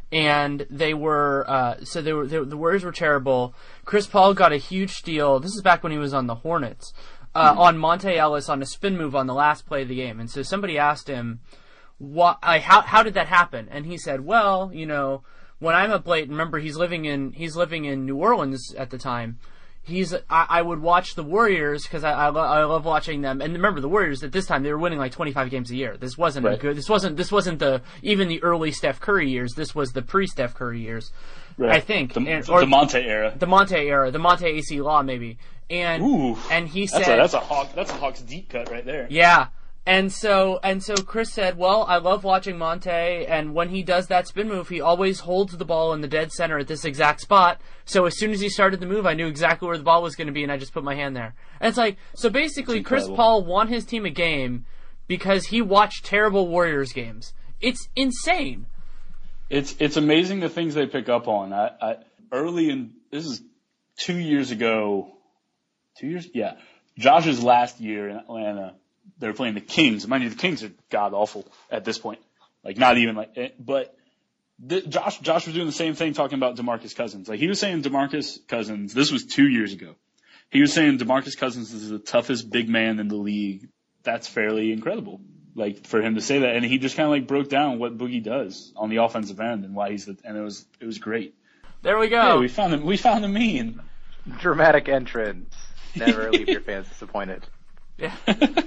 and they were, uh, so they were, they, the Warriors were terrible. Chris Paul got a huge steal. This is back when he was on the Hornets, uh, mm-hmm. on Monte Ellis on a spin move on the last play of the game. And so somebody asked him, what, I, how, how did that happen? And he said, well, you know, when I'm up late, remember he's living in, he's living in New Orleans at the time. He's, I, I would watch the Warriors because I, I, lo- I love watching them. And remember, the Warriors at this time, they were winning like twenty-five games a year. This wasn't right. a good, this wasn't, this wasn't the, even the early Steph Curry years. This was the pre-Steph Curry years. Right. I think. The, and, or, the Monte era. The Monte era. The Monte A C Law, maybe. And, Ooh, and he that's said, a, that's a Hawk, that's a Hawks deep cut right there. Yeah. And so, and so Chris said, well, I love watching Monte, and when he does that spin move, he always holds the ball in the dead center at this exact spot. So as soon as he started the move, I knew exactly where the ball was going to be, and I just put my hand there. And it's like, so basically, Chris Paul won his team a game because he watched terrible Warriors games. It's insane. It's it's amazing the things they pick up on. I, I early in, this is two years ago, two years? Yeah. Josh's last year in Atlanta, they were playing the Kings. Mind you, the Kings are god awful at this point. Like not even like, but the, Josh Josh was doing the same thing talking about DeMarcus Cousins. Like he was saying DeMarcus Cousins. This was two years ago. He was saying DeMarcus Cousins is the toughest big man in the league. That's fairly incredible. Like for him to say that, and he just kind of like broke down what Boogie does on the offensive end and why he's the, and it was it was great. There we go. Hey, we found him. We found a meme. Dramatic entrance. Never leave your fans disappointed. Yeah.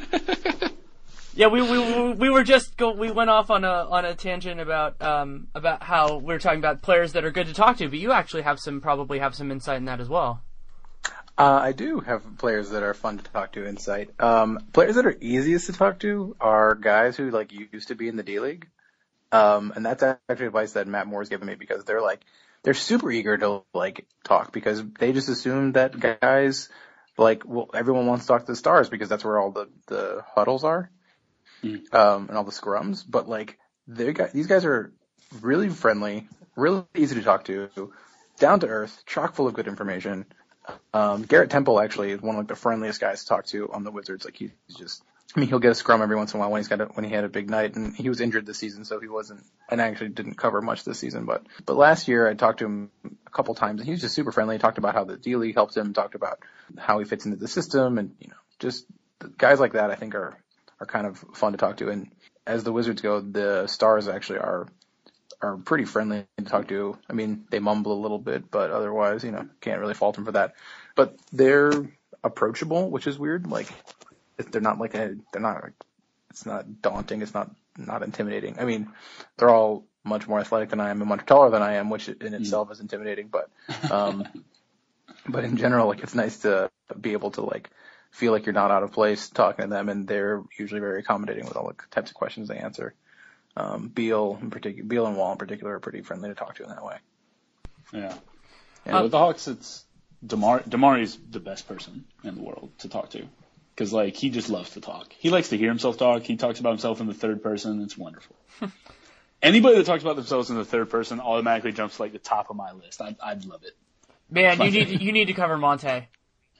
Yeah, we we we were just go, we went off on a on a tangent about um about how we we're talking about players that are good to talk to, but you actually have some probably have some insight in that as well. Uh, I do have players that are fun to talk to insight. Um, players that are easiest to talk to are guys who like used to be in the D League. Um, and that's actually advice that Matt Moore's given me because they're like they're super eager to like talk because they just assume that guys like well everyone wants to talk to the stars because that's where all the the huddles are. Mm. Um, and all the scrums, but like they got these guys are really friendly, really easy to talk to, down to earth, chock full of good information. Um, Garrett Temple actually is one of like the friendliest guys to talk to on the Wizards. Like he's just, I mean, he'll get a scrum every once in a while when he's got a, when he had a big night, and he was injured this season, so he wasn't, and I actually didn't cover much this season. But but last year I talked to him a couple times, and he was just super friendly. He talked about how the D League helped him, talked about how he fits into the system, and you know, just guys like that I think are. are kind of fun to talk to. And as the Wizards go, the stars actually are are pretty friendly to talk to. I mean, they mumble a little bit, but otherwise, you know, can't really fault them for that. But they're approachable, which is weird. Like, they're not like a, they're not, it's not daunting. It's not, not intimidating. I mean, they're all much more athletic than I am and much taller than I am, which in itself is intimidating. But, um, but in general, like, it's nice to be able to like, feel like you're not out of place talking to them, and they're usually very accommodating with all the types of questions they answer. Um, Beal in particular, Beal and Wall in particular are pretty friendly to talk to in that way. Yeah. Yeah, um, with the Hawks, it's DeMar, DeMar's the best person in the world to talk to. Cause like, he just loves to talk. He likes to hear himself talk. He talks about himself in the third person. It's wonderful. Anybody that talks about themselves in the third person automatically jumps to like the top of my list. I'd, I'd love it. Man, you need, you need to cover Monte.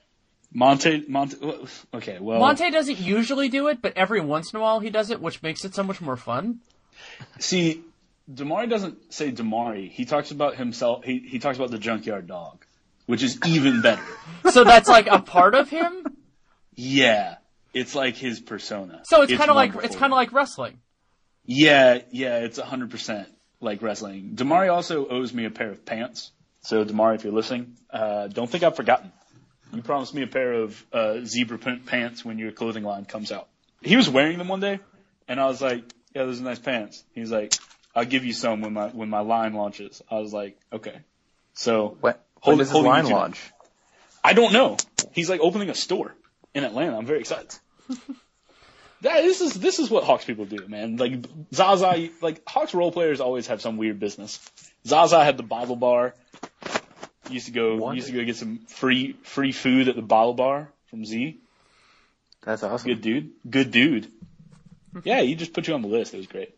Monte, Monte, okay, well. Monte doesn't usually do it, but every once in a while he does it, which makes it so much more fun. See, DeMar doesn't say DeMar. He talks about himself, he, he talks about the Junkyard Dog, which is even better. So that's like a part of him? Yeah. It's like his persona. So it's, it's kind of like, it's kind of like wrestling. Yeah, yeah, it's one hundred percent like wrestling. DeMar also owes me a pair of pants. So DeMar, if you're listening, uh, don't think I've forgotten. You promised me a pair of uh, zebra print pants when your clothing line comes out. He was wearing them one day, and I was like, yeah, those are nice pants. He's like, I'll give you some when my when my line launches. I was like, okay. So when, when does his line launch? I don't know. He's like opening a store in Atlanta. I'm very excited. that, this is this is what Hawks people do, man. Like Zaza, like Hawks role players always have some weird business. Zaza had the bottle bar. Used to go, Wonder. used to go get some free, free food at the bottle bar from Z. That's awesome. Good dude. Good dude. Yeah, he just put you on the list. It was great.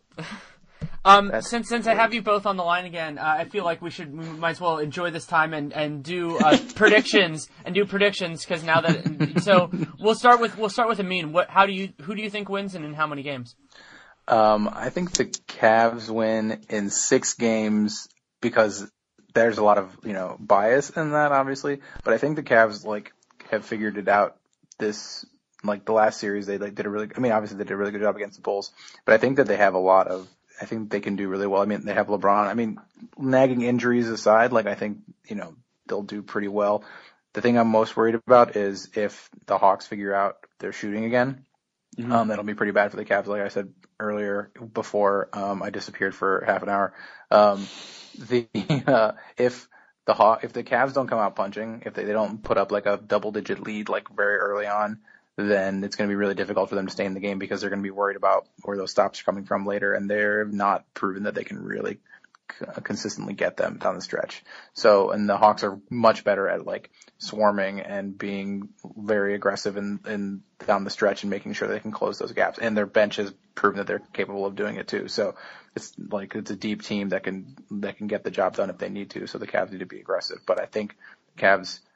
Um, That's since since great. I have you both on the line again, uh, I feel like we should we might as well enjoy this time and and do uh, predictions and do predictions because now that so we'll start with we'll start with Amin. What how do you who do you think wins and in how many games? Um, I think the Cavs win in six games because. There's a lot of, you know, bias in that, obviously, but I think the Cavs, like, have figured it out this, like, the last series, they, like, did a really, I mean, obviously they did a really good job against the Bulls, but I think that they have a lot of, I think they can do really well. I mean, they have LeBron. I mean, nagging injuries aside, like, I think, you know, they'll do pretty well. The thing I'm most worried about is if the Hawks figure out their shooting again, mm-hmm. um, that'll be pretty bad for the Cavs, like I said earlier, before, um, I disappeared for half an hour. Um, The uh, if the Haw- if the Cavs don't come out punching, if they, they don't put up like a double digit lead like very early on, then it's going to be really difficult for them to stay in the game because they're going to be worried about where those stops are coming from later, and they're not proven that they can really c- consistently get them down the stretch. So, and the Hawks are much better at like swarming and being very aggressive in, in down the stretch and making sure they can close those gaps. And their bench has proven that they're capable of doing it too. So it's like it's a deep team that can that can get the job done if they need to. So the Cavs need to be aggressive. But I think the Cavs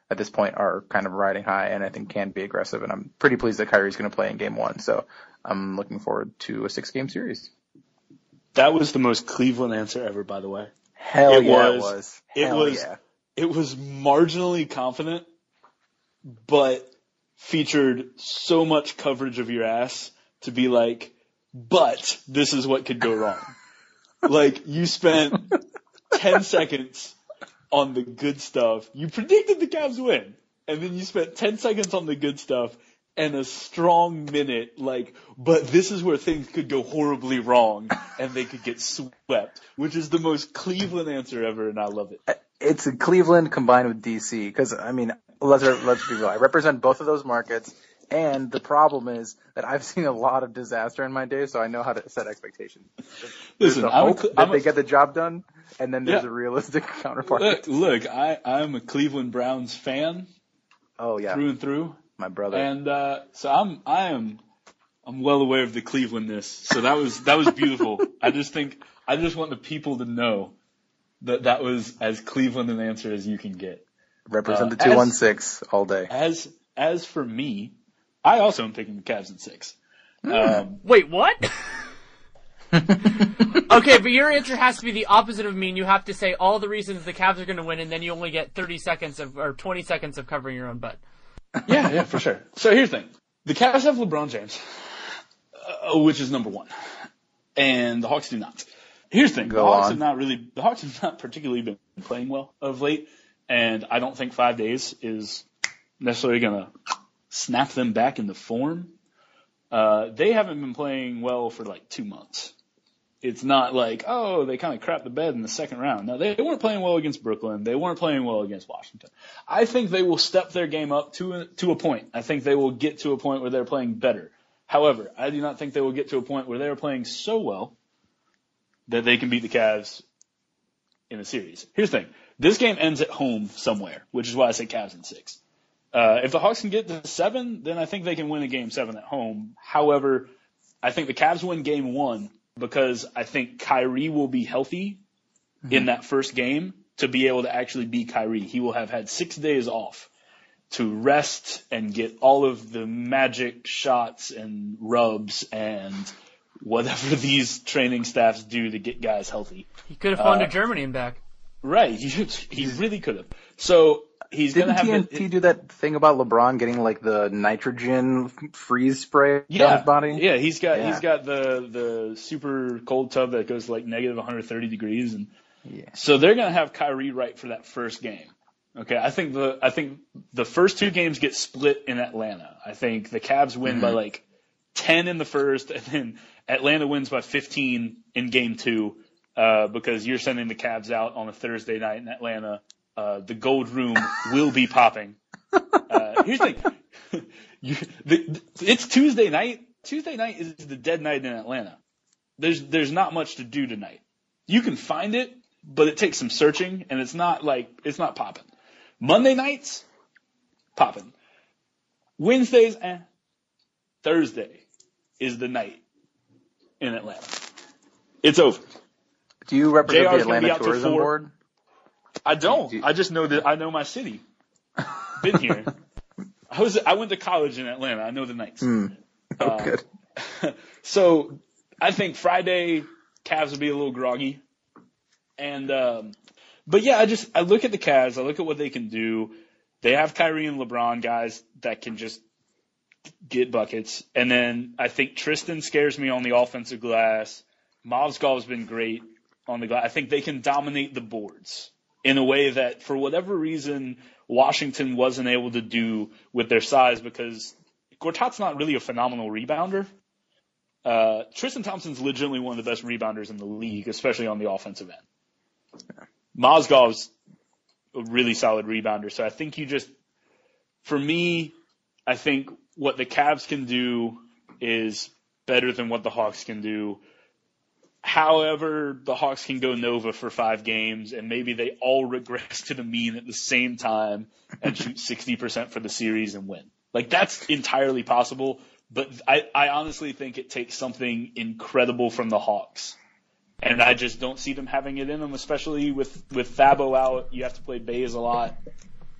at this point are kind of riding high and I think can be aggressive. And I'm pretty pleased that Kyrie's going to play in game one. So I'm looking forward to a six-game series. That was the most Cleveland answer ever, by the way. Hell it yeah, was, it was. It Hell was, yeah. It was marginally confident, but featured so much coverage of your ass to be like, but this is what could go wrong. Like, you spent ten seconds on the good stuff. You predicted the Cavs win. And then you spent ten seconds on the good stuff and a strong minute, like, but this is where things could go horribly wrong and they could get swept, which is the most Cleveland answer ever, and I love it. It's Cleveland combined with D C, because, I mean, let's, let's be real. I represent both of those markets, and the problem is that I've seen a lot of disaster in my day, so I know how to set expectations. There's Listen, the I'm hope a, that I'm they a, get the job done, and then there's yeah. a realistic counterpart. Look, look I, I'm a Cleveland Browns fan. Oh, yeah. Through and through. My brother. And, uh, so I'm, I am, I'm well aware of the Clevelandness. So that was, that was beautiful. I just think, I just want the people to know that that was as Cleveland an answer as you can get. Represent uh, the two one six all day. As, as for me, I also am picking the Cavs in six. Mm. Um, Wait, what? Okay, but your answer has to be the opposite of me, and you have to say all the reasons the Cavs are going to win, and then you only get thirty seconds of, or twenty seconds of covering your own butt. Yeah, yeah, for sure. So here's the thing. The Cavs have LeBron James, uh, which is number one. And the Hawks do not. Here's the thing. Go the Hawks on. have not really, the Hawks have not particularly been playing well of late. And I don't think five days is necessarily going to snap them back into form. Uh, they haven't been playing well for like two months. It's not like, oh, they kind of crapped the bed in the second round. No, they weren't playing well against Brooklyn. They weren't playing well against Washington. I think they will step their game up to a, to a point. I think they will get to a point where they're playing better. However, I do not think they will get to a point where they're playing so well that they can beat the Cavs in a series. Here's the thing. This game ends at home somewhere, which is why I say Cavs in six. Uh, if the Hawks can get to seven, then I think they can win a game seven at home. However, I think the Cavs win game one because I think Kyrie will be healthy mm-hmm. in that first game to be able to actually be Kyrie. He will have had six days off to rest and get all of the magic shots and rubs and whatever these training staffs do to get guys healthy. He could have flown uh, to Germany and back. Right. He, he really could have. So he's going to have Didn't T N T the, do that thing about LeBron getting like the nitrogen freeze spray yeah, on his body? Yeah, he's got Yeah. he's got the the super cold tub that goes to like negative one hundred thirty degrees, and Yeah. so they're going to have Kyrie right for that first game. Okay, I think the I think the first two games get split in Atlanta. I think the Cavs win Mm-hmm. by like ten in the first, and then Atlanta wins by fifteen in game two. Uh, because you're sending the Cavs out on a Thursday night in Atlanta. Uh, the gold room will be popping. Uh, here's the thing. you, the, it's Tuesday night. Tuesday night is the dead night in Atlanta. There's, there's not much to do tonight. You can find it, but it takes some searching, and it's not like, it's not popping. Monday nights, popping. Wednesdays, eh. Thursday is the night in Atlanta. It's over. Do you represent J R's the gonna be Atlanta out till Tourism four. Board? I don't. Do you- I just know that I know my city. Been here. I was. I went to college in Atlanta. I know the Knights. Mm. Oh, Uh, good. So I think Friday Cavs will be a little groggy, and um, but yeah, I just I look at the Cavs. I look at what they can do. They have Kyrie and LeBron, guys that can just get buckets, and then I think Tristan scares me on the offensive glass. Mozgov's been great on the glass. I think they can dominate the boards in a way that, for whatever reason, Washington wasn't able to do with their size, because Gortat's not really a phenomenal rebounder. Uh, Tristan Thompson's legitimately one of the best rebounders in the league, especially on the offensive end. Mozgov's a really solid rebounder. So I think you just, for me, I think what the Cavs can do is better than what the Hawks can do. However, the Hawks can go Nova for five games, and maybe they all regress to the mean at the same time and shoot sixty percent for the series and win. Like, that's entirely possible, but I, I honestly think it takes something incredible from the Hawks. And I just don't see them having it in them, especially with, with Thabo out. You have to play Bays a lot.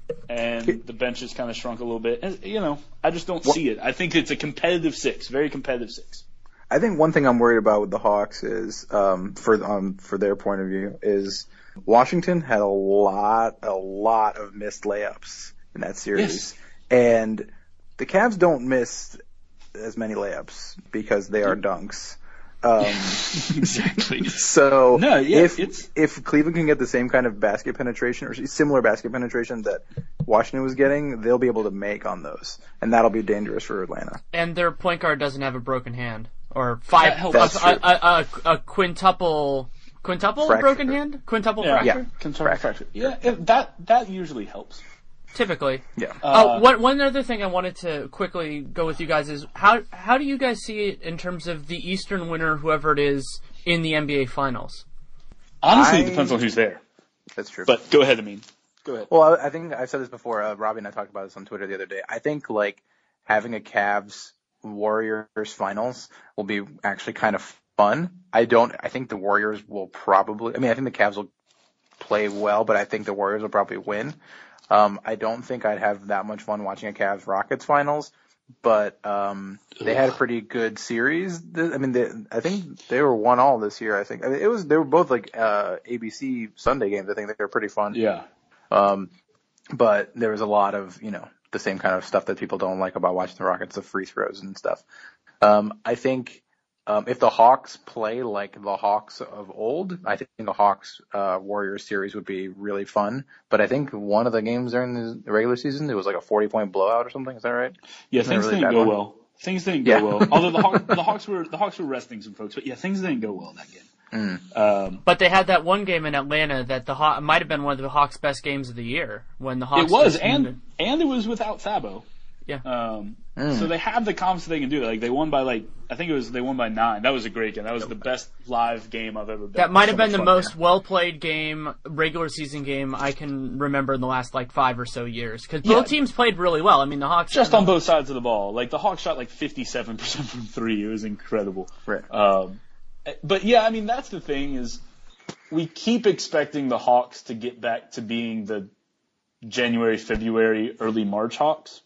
and the bench has kind of shrunk a little bit. And, you know, I just don't see it. I think it's a competitive six, very competitive six. I think one thing I'm worried about with the Hawks is, um, for um, for their point of view, is Washington had a lot, a lot of missed layups in that series, Yes. and the Cavs don't miss as many layups because they are dunks. Um, Exactly. so No, yeah, if it's- if Cleveland can get the same kind of basket penetration or similar basket penetration that Washington was getting, they'll be able to make on those, and that'll be dangerous for Atlanta. And their point guard doesn't have a broken hand or five That helps. a, That's a, a, a, a quintuple quintuple Fracture. broken hand quintuple Yeah, fracture Yeah. Control fracture. Yeah, it, that that usually helps. typically. Yeah. Uh, one, one other thing I wanted to quickly go with you guys is how how do you guys see it in terms of the Eastern winner, whoever it is, in the N B A Finals? Honestly, I- it depends on who's there. That's true. But go ahead, Amin. Go ahead. Well, I I think I've said this before. Uh, Robbie and I talked about this on Twitter the other day. I think like having a Cavs Warriors finals will be actually kind of fun. I don't. I think the Warriors will probably. I mean, I think the Cavs will play well, but I think the Warriors will probably win. Um, I don't think I'd have that much fun watching a Cavs Rockets finals, but um, they had a pretty good series. Th- I mean, they, I think they were one all this year. I think I mean, it was. They were both like uh, A B C Sunday games. I think they were pretty fun. Yeah. Um, but there was a lot of, you know, the same kind of stuff that people don't like about watching the Rockets, the free throws and stuff. Um, I think, um, if the Hawks play like the Hawks of old, I think the Hawks, uh, Warriors series would be really fun. But I think one of the games during the regular season, it was like a forty point blowout or something. Is that right? Yeah, Isn't it things really didn't bad go one? well. Things didn't Yeah. go well. Although the Hawks, the Hawks were the Hawks were resting some folks, but yeah, things didn't go well that game. Mm. Um, But they had that one game in Atlanta that the Haw- might have been one of the Hawks' best games of the year when the Hawks. it was, just- and and it was without Thabo. Yeah. Um, Mm. So they have the confidence they can do it. Like they won by like I think it was they won by nine. That was a great game. That was the best live game I've ever been. That might have So been much the fun. most well played game, regular season game I can remember in the last like five or so years. Because both Yeah. teams played really well. I mean, the Hawks Just on both sides of the ball. Like the Hawks shot like fifty-seven percent from three. It was incredible. Right. Um, but yeah, I mean that's the thing is we keep expecting the Hawks to get back to being the January, February, early March Hawks,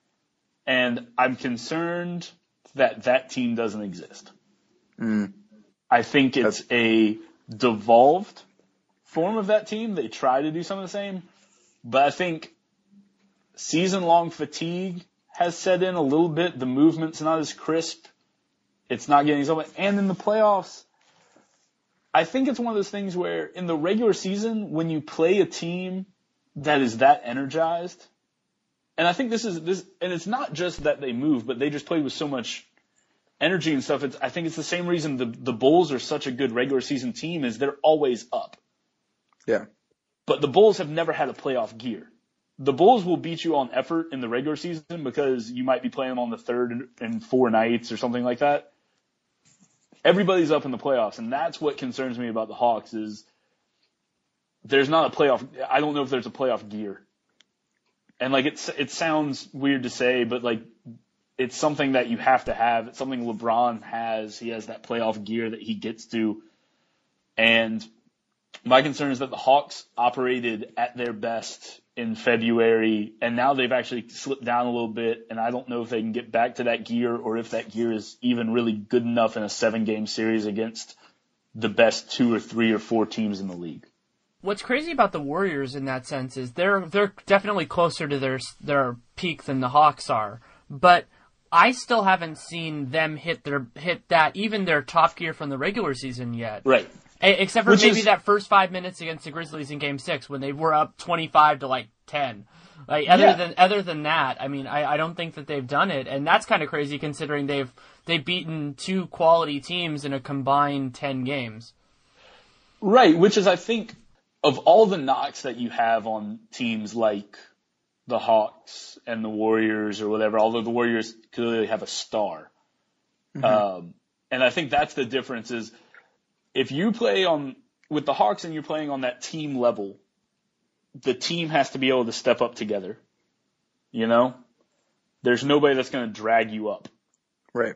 and I'm concerned that that team doesn't exist. Mm. I think it's a devolved form of that team. They try to do some of the same, but I think season-long fatigue has set in a little bit. The movement's not as crisp. It's not getting so much. And in the playoffs, I think it's one of those things where in the regular season, when you play a team that is that energized, and I think this is this, and it's not just that they move, but they just play with so much energy and stuff. It's, I think it's the same reason the the Bulls are such a good regular season team is they're always up. Yeah. But the Bulls have never had a playoff gear. The Bulls will beat you on effort in the regular season because you might be playing them on the third and four nights or something like that. Everybody's up in the playoffs, and that's what concerns me about the Hawks is there's not a playoff. I don't know if there's a playoff gear. And like it's it sounds weird to say, but like it's something that you have to have. It's something LeBron has. He has that playoff gear that he gets to. And my concern is that the Hawks operated at their best in February, and now they've actually slipped down a little bit, and I don't know if they can get back to that gear or if that gear is even really good enough in a seven-game series against the best two or three or four teams in the league. What's crazy about the Warriors in that sense is they're they're definitely closer to their their peak than the Hawks are, but I still haven't seen them hit their hit that even their top gear from the regular season yet. Right. A- Except for Which maybe is- that first five minutes against the Grizzlies in Game Six when they were up twenty-five to like ten. Like other Yeah. than other than that, I mean, I, I don't think that they've done it, and that's kind of crazy considering they've they've beaten two quality teams in a combined ten games. Right, which is, I think, of all the knocks that you have on teams like the Hawks and the Warriors or whatever, although the Warriors clearly have a star. Mm-hmm. Um, and I think that's the difference is if you play on with the Hawks and you're playing on that team level, the team has to be able to step up together. You know? There's nobody that's going to drag you up. Right.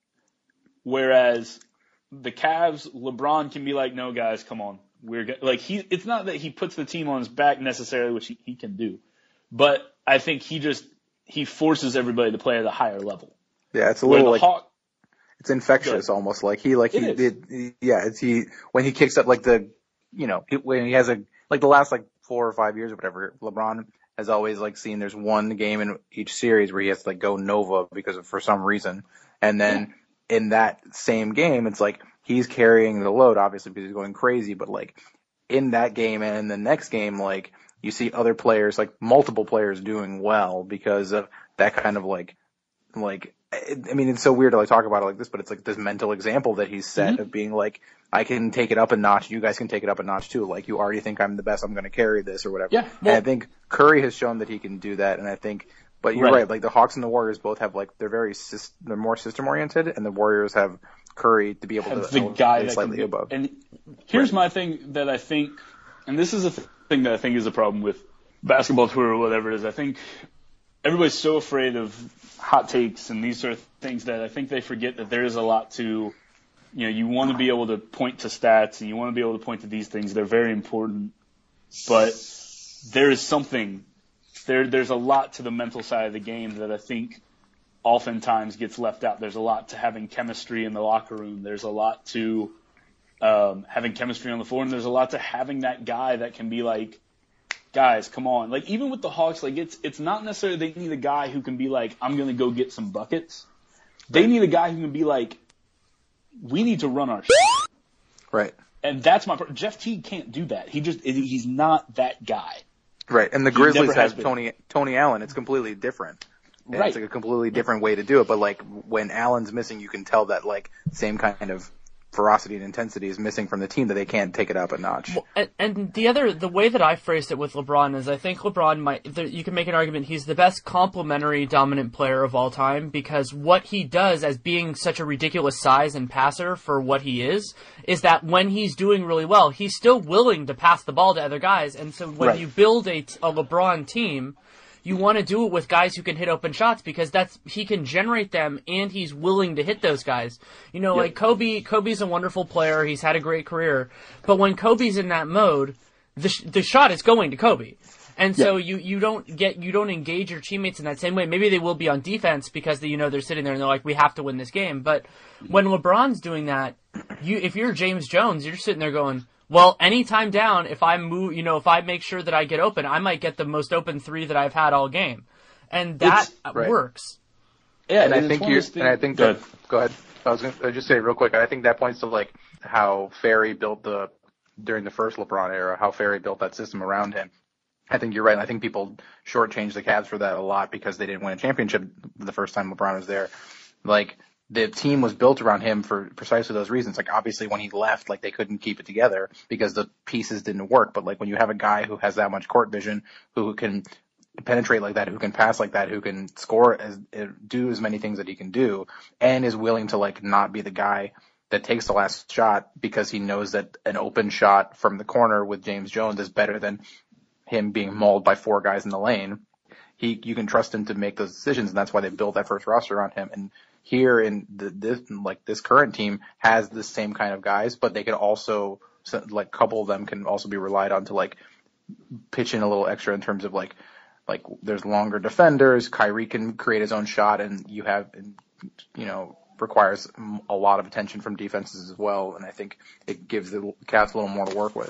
Whereas the Cavs, LeBron can be like, no, guys, come on. We're go-. like he. It's not that he puts the team on his back necessarily, which he, he can do, but I think he just he forces everybody to play at a higher level. Yeah, it's a little like Hawk, it's infectious almost. Like he like he it did he, yeah, it's he when he kicks up like the you know, when he has a like the last like four or five years or whatever, LeBron has always like seen there's one game in each series where he has to like go Nova because of for some reason. And then yeah. in that same game it's like he's carrying the load obviously because he's going crazy, but like in that game and in the next game like you see other players, like multiple players doing well because of that kind of like, like, I mean, it's so weird to like talk about it like this, but it's like this mental example that he's set mm-hmm. of being like, I can take it up a notch. You guys can take it up a notch too. Like you already think I'm the best. I'm going to carry this or whatever. Yeah, well, and I think Curry has shown that he can do that. And I think, but you're right. right like the Hawks and the Warriors both have like, they're very, they're more system oriented and the Warriors have Curry to be able have to the guy that slightly can, above. And here's right. my thing that I think, and this is a thing that I think is a problem with basketball Twitter or whatever it is. I think everybody's so afraid of hot takes and these sort of things that I think they forget that there is a lot to, you know, you want to be able to point to stats and you want to be able to point to these things. They're very important, but there is something, there, there's a lot to the mental side of the game that I think oftentimes gets left out. There's a lot to having chemistry in the locker room. There's a lot to um, having chemistry on the floor, and there's a lot to having that guy that can be like, guys, come on. Like, even with the Hawks, like, it's it's not necessarily they need a guy who can be like, I'm going to go get some buckets. They need a guy who can be like, we need to run our shit. Right. And that's my – Jeff Teague can't do that. He just – he's not that guy. Right. And the Grizzlies have Tony Tony Allen. It's completely different. And right. It's like a completely different way to do it. But, like, when Allen's missing, you can tell that, like, same kind of ferocity and intensity is missing from the team that they can't take it up a notch. Well, and, and the other, the way that I phrased it with LeBron is I think LeBron might, you can make an argument he's the best complementary dominant player of all time because what he does as being such a ridiculous size and passer for what he is, is that when he's doing really well, he's still willing to pass the ball to other guys. And so when right. you build a, a LeBron team, you want to do it with guys who can hit open shots because that's he can generate them and he's willing to hit those guys. You know, yep. like Kobe. Kobe's a wonderful player. He's had a great career. But when Kobe's in that mode, the sh- the shot is going to Kobe. And so yep. you, you don't get you don't engage your teammates in that same way. Maybe they will be on defense because they, you know they're sitting there and they're like, we have to win this game. But when LeBron's doing that, you if you're James Jones, you're sitting there going, well, anytime down, if I move, you know, if I make sure that I get open, I might get the most open three that I've had all game, and that right. works. Yeah, and I think you, and I think that. Go ahead. I was going to just say real quick. I think that points to like how Ferry built the during the first LeBron era, how Ferry built that system around him. I think you're right. And I think people shortchanged the Cavs for that a lot because they didn't win a championship the first time LeBron was there. Like. The team was built around him for precisely those reasons. Like, obviously, when he left, like, they couldn't keep it together because the pieces didn't work. But, like, when you have a guy who has that much court vision, who can penetrate like that, who can pass like that, who can score, as do as many things that he can do, and is willing to, like, not be the guy that takes the last shot because he knows that an open shot from the corner with James Jones is better than him being mauled by four guys in the lane. He, you can trust him to make those decisions, and that's why they built that first roster on him. And here in the, this, like this current team has the same kind of guys, but they could also, like, a couple of them can also be relied on to like pitch in a little extra in terms of like, like there's longer defenders. Kyrie can create his own shot, and you have, you know, requires a lot of attention from defenses as well. And I think it gives the Cavs a little more to work with.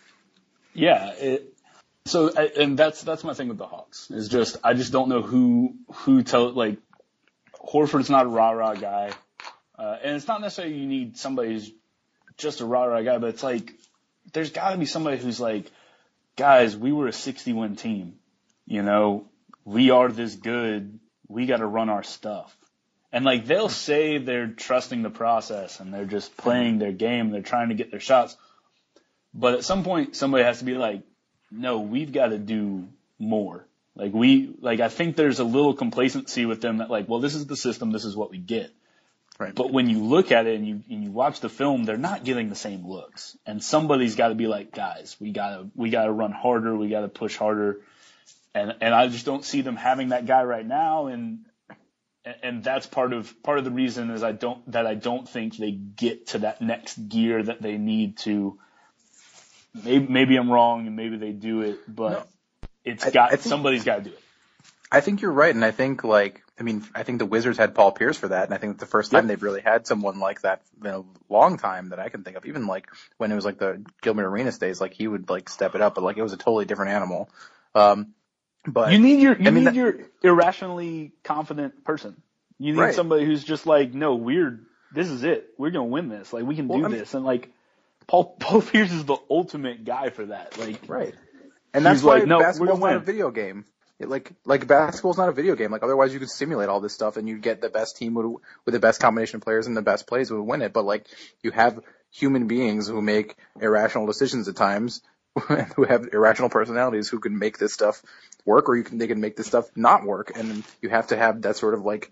Yeah. It, so, and that's, that's my thing with the Hawks is just, I just don't know who, who tell, like, Horford's not a rah-rah guy. Uh, and it's not necessarily you need somebody who's just a rah-rah guy, but it's like there's got to be somebody who's like, guys, we were a sixty-win team. You know, we are this good. We got to run our stuff. And, like, they'll say they're trusting the process and they're just playing their game. They're trying to get their shots. But at some point, somebody has to be like, no, we've got to do more. Like we, like I think there's a little complacency with them that like, well, this is the system, this is what we get. Right. But when you look at it and you and you watch the film, they're not getting the same looks. And somebody's got to be like, guys, we gotta we gotta run harder, we gotta push harder. And and I just don't see them having that guy right now. And and that's part of part of the reason is I don't that I don't think they get to that next gear that they need to. Maybe maybe I'm wrong and maybe they do it, but. No. It's I, got I think, somebody's got to do it. I think you're right, and I think like I mean I think the Wizards had Paul Pierce for that, and I think it's the first time Yep. they've really had someone like that in a long time that I can think of. Even like when it was like the Gilbert Arenas days, like he would like step it up, but like it was a totally different animal. Um, but You need your you I mean, need that- your irrationally confident person. You need Right. somebody who's just like, no, we're this is it. We're gonna win this. Like we can Well, do I mean- this. And like Paul Paul Pierce is the ultimate guy for that. Like Right. And that's He's why like, no, we're basketball's gonna not a win. video game. It, like like basketball's not a video game. Like otherwise you could simulate all this stuff and you'd get the best team would, with the best combination of players and the best plays would win it. But like you have human beings who make irrational decisions at times, who have irrational personalities who can make this stuff work, or you can they can make this stuff not work. And you have to have that sort of like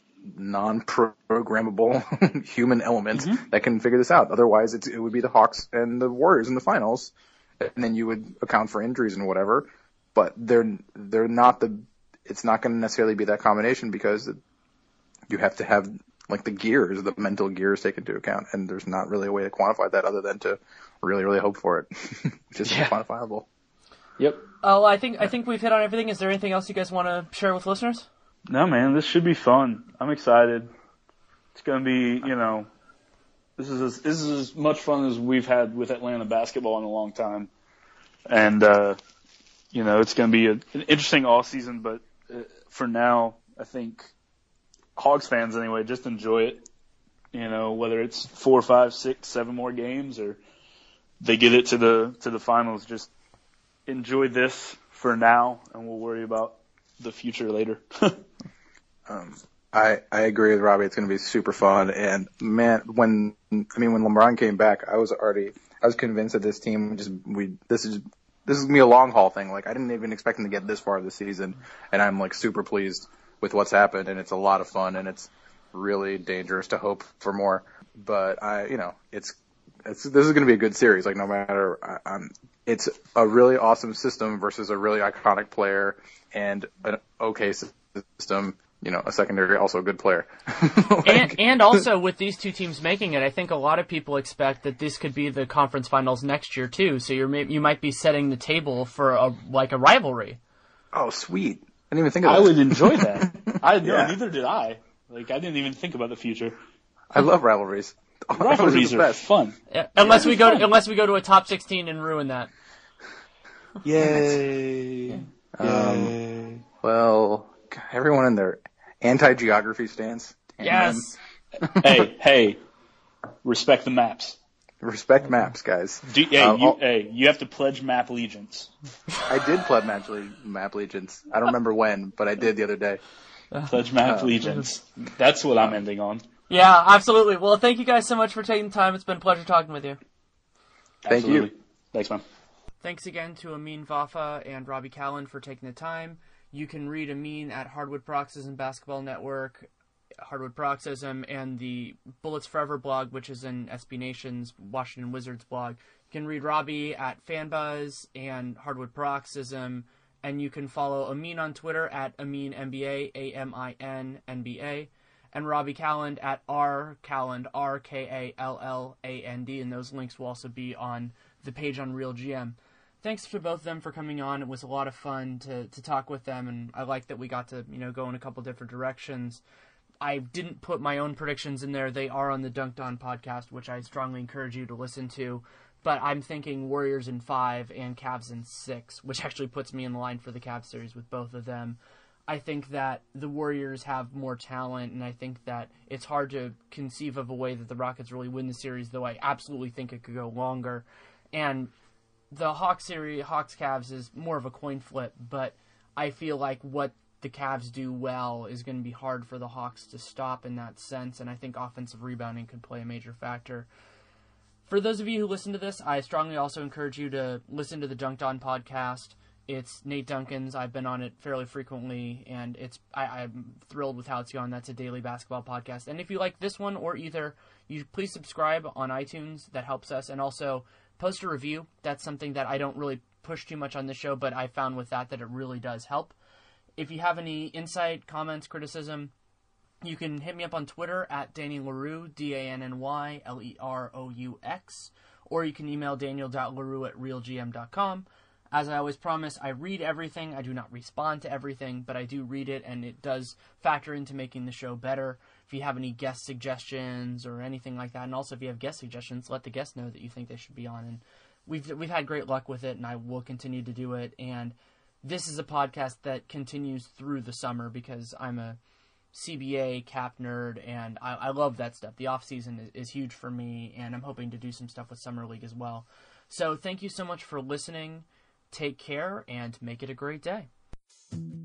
non-programmable human element Mm-hmm. that can figure this out. Otherwise it's, it would be the Hawks and the Warriors in the finals. And then you would account for injuries and whatever, but they're they're not the. It's not going to necessarily be that combination because you have to have like the gears, the mental gears taken into account, and there's not really a way to quantify that other than to really, really hope for it, which is Yeah. quantifiable. Yep. Oh, I think I think we've hit on everything. Is there anything else you guys want to share with listeners? No, man, this should be fun. I'm excited. It's gonna be, you know, this is as, this is as much fun as we've had with Atlanta basketball in a long time, and uh, you know, it's gonna be a, an interesting off season. But uh, for now, I think Hogs fans anyway just enjoy it. You know, whether it's four, five, six, seven more games, or they get it to the to the finals, just enjoy this for now, and we'll worry about the future later. Um, I I agree with Robbie. It's going to be super fun. And man, when I mean when LeBron came back, I was already I was convinced that this team just we this is this is gonna be a long haul thing. Like I didn't even expect them to get this far this season, and I'm like super pleased with what's happened. And it's a lot of fun, and it's really dangerous to hope for more. But I, you know, it's it's this is going to be a good series. Like no matter, I, I'm it's a really awesome system versus a really iconic player and an okay system. You know, a secondary, also a good player. Like, And and also with these two teams making it, I think a lot of people expect that this could be the conference finals next year too. So you're you might be setting the table for a like a rivalry. oh, sweet. I didn't even think of I that. would enjoy that. I no, Yeah. neither did I. Like I didn't even think about the future. I love rivalries. Rivalries the are best. fun. Yeah, unless we go to, unless we go to a top sixteen and ruin that. Yay! Um, well, everyone in their anti-geography stance. Damn Yes. hey, hey, respect the maps. them. Respect maps, guys. Do, hey, Um, you, I'll- hey, you have to pledge map allegiance. I did pledge map, map allegiance. I don't remember when, but I did the other day. Pledge map Uh, allegiance. That's what I'm ending on. Yeah, absolutely. Well, thank you guys so much for taking the time. It's been a pleasure talking with you. Thank you. Absolutely. Thanks, man. Thanks again to Amin Vafa and Robbie Callan for taking the time. You can read Amin at Hardwood Paroxysm Basketball Network, Hardwood Paroxysm, and the Bullets Forever blog, which is in S B Nation's Washington Wizards blog. You can read Robbie at Fanbuzz and Hardwood Paroxysm, and you can follow Amin on Twitter at Amin N B A, A M I N N B A, and Robbie Calland at R Calland, R K A L L A N D, and those links will also be on the page on Real G M. Thanks to both of them for coming on. It was a lot of fun to, to talk with them, and I like that we got to, you know, go in a couple different directions. I didn't put my own predictions in there. They are on the Dunked On podcast, which I strongly encourage you to listen to. But I'm thinking Warriors in five and Cavs in six, which actually puts me in line for the Cavs series with both of them. I think that the Warriors have more talent, and I think that it's hard to conceive of a way that the Rockets really win the series, though I absolutely think it could go longer. And the Hawks series, Hawks Cavs, is more of a coin flip, but I feel like what the Cavs do well is going to be hard for the Hawks to stop in that sense, and I think offensive rebounding could play a major factor. For those of you who listen to this, I strongly also encourage you to listen to the Dunked On podcast. It's Nate Duncan's. I've been on it fairly frequently, and it's I, I'm thrilled with how it's gone. That's a daily basketball podcast. And if you like this one or either, you please subscribe on iTunes. That helps us. And also post a review. That's something that I don't really push too much on this show, but I found with that that it really does help. If you have any insight, comments, criticism, you can hit me up on Twitter at Danny LaRue, D A N N Y L E R O U X, or you can email daniel dot larue at real g m dot com. As I always promise, I read everything. I do not respond to everything, but I do read it, and it does factor into making the show better. If you have any guest suggestions or anything like that, and also if you have guest suggestions, let the guests know that you think they should be on. And we've we've had great luck with it, and I will continue to do it. And this is a podcast that continues through the summer because I'm a C B A cap nerd, and I, I love that stuff. The off season is, is huge for me, and I'm hoping to do some stuff with Summer League as well. So thank you so much for listening. Take care and make it a great day.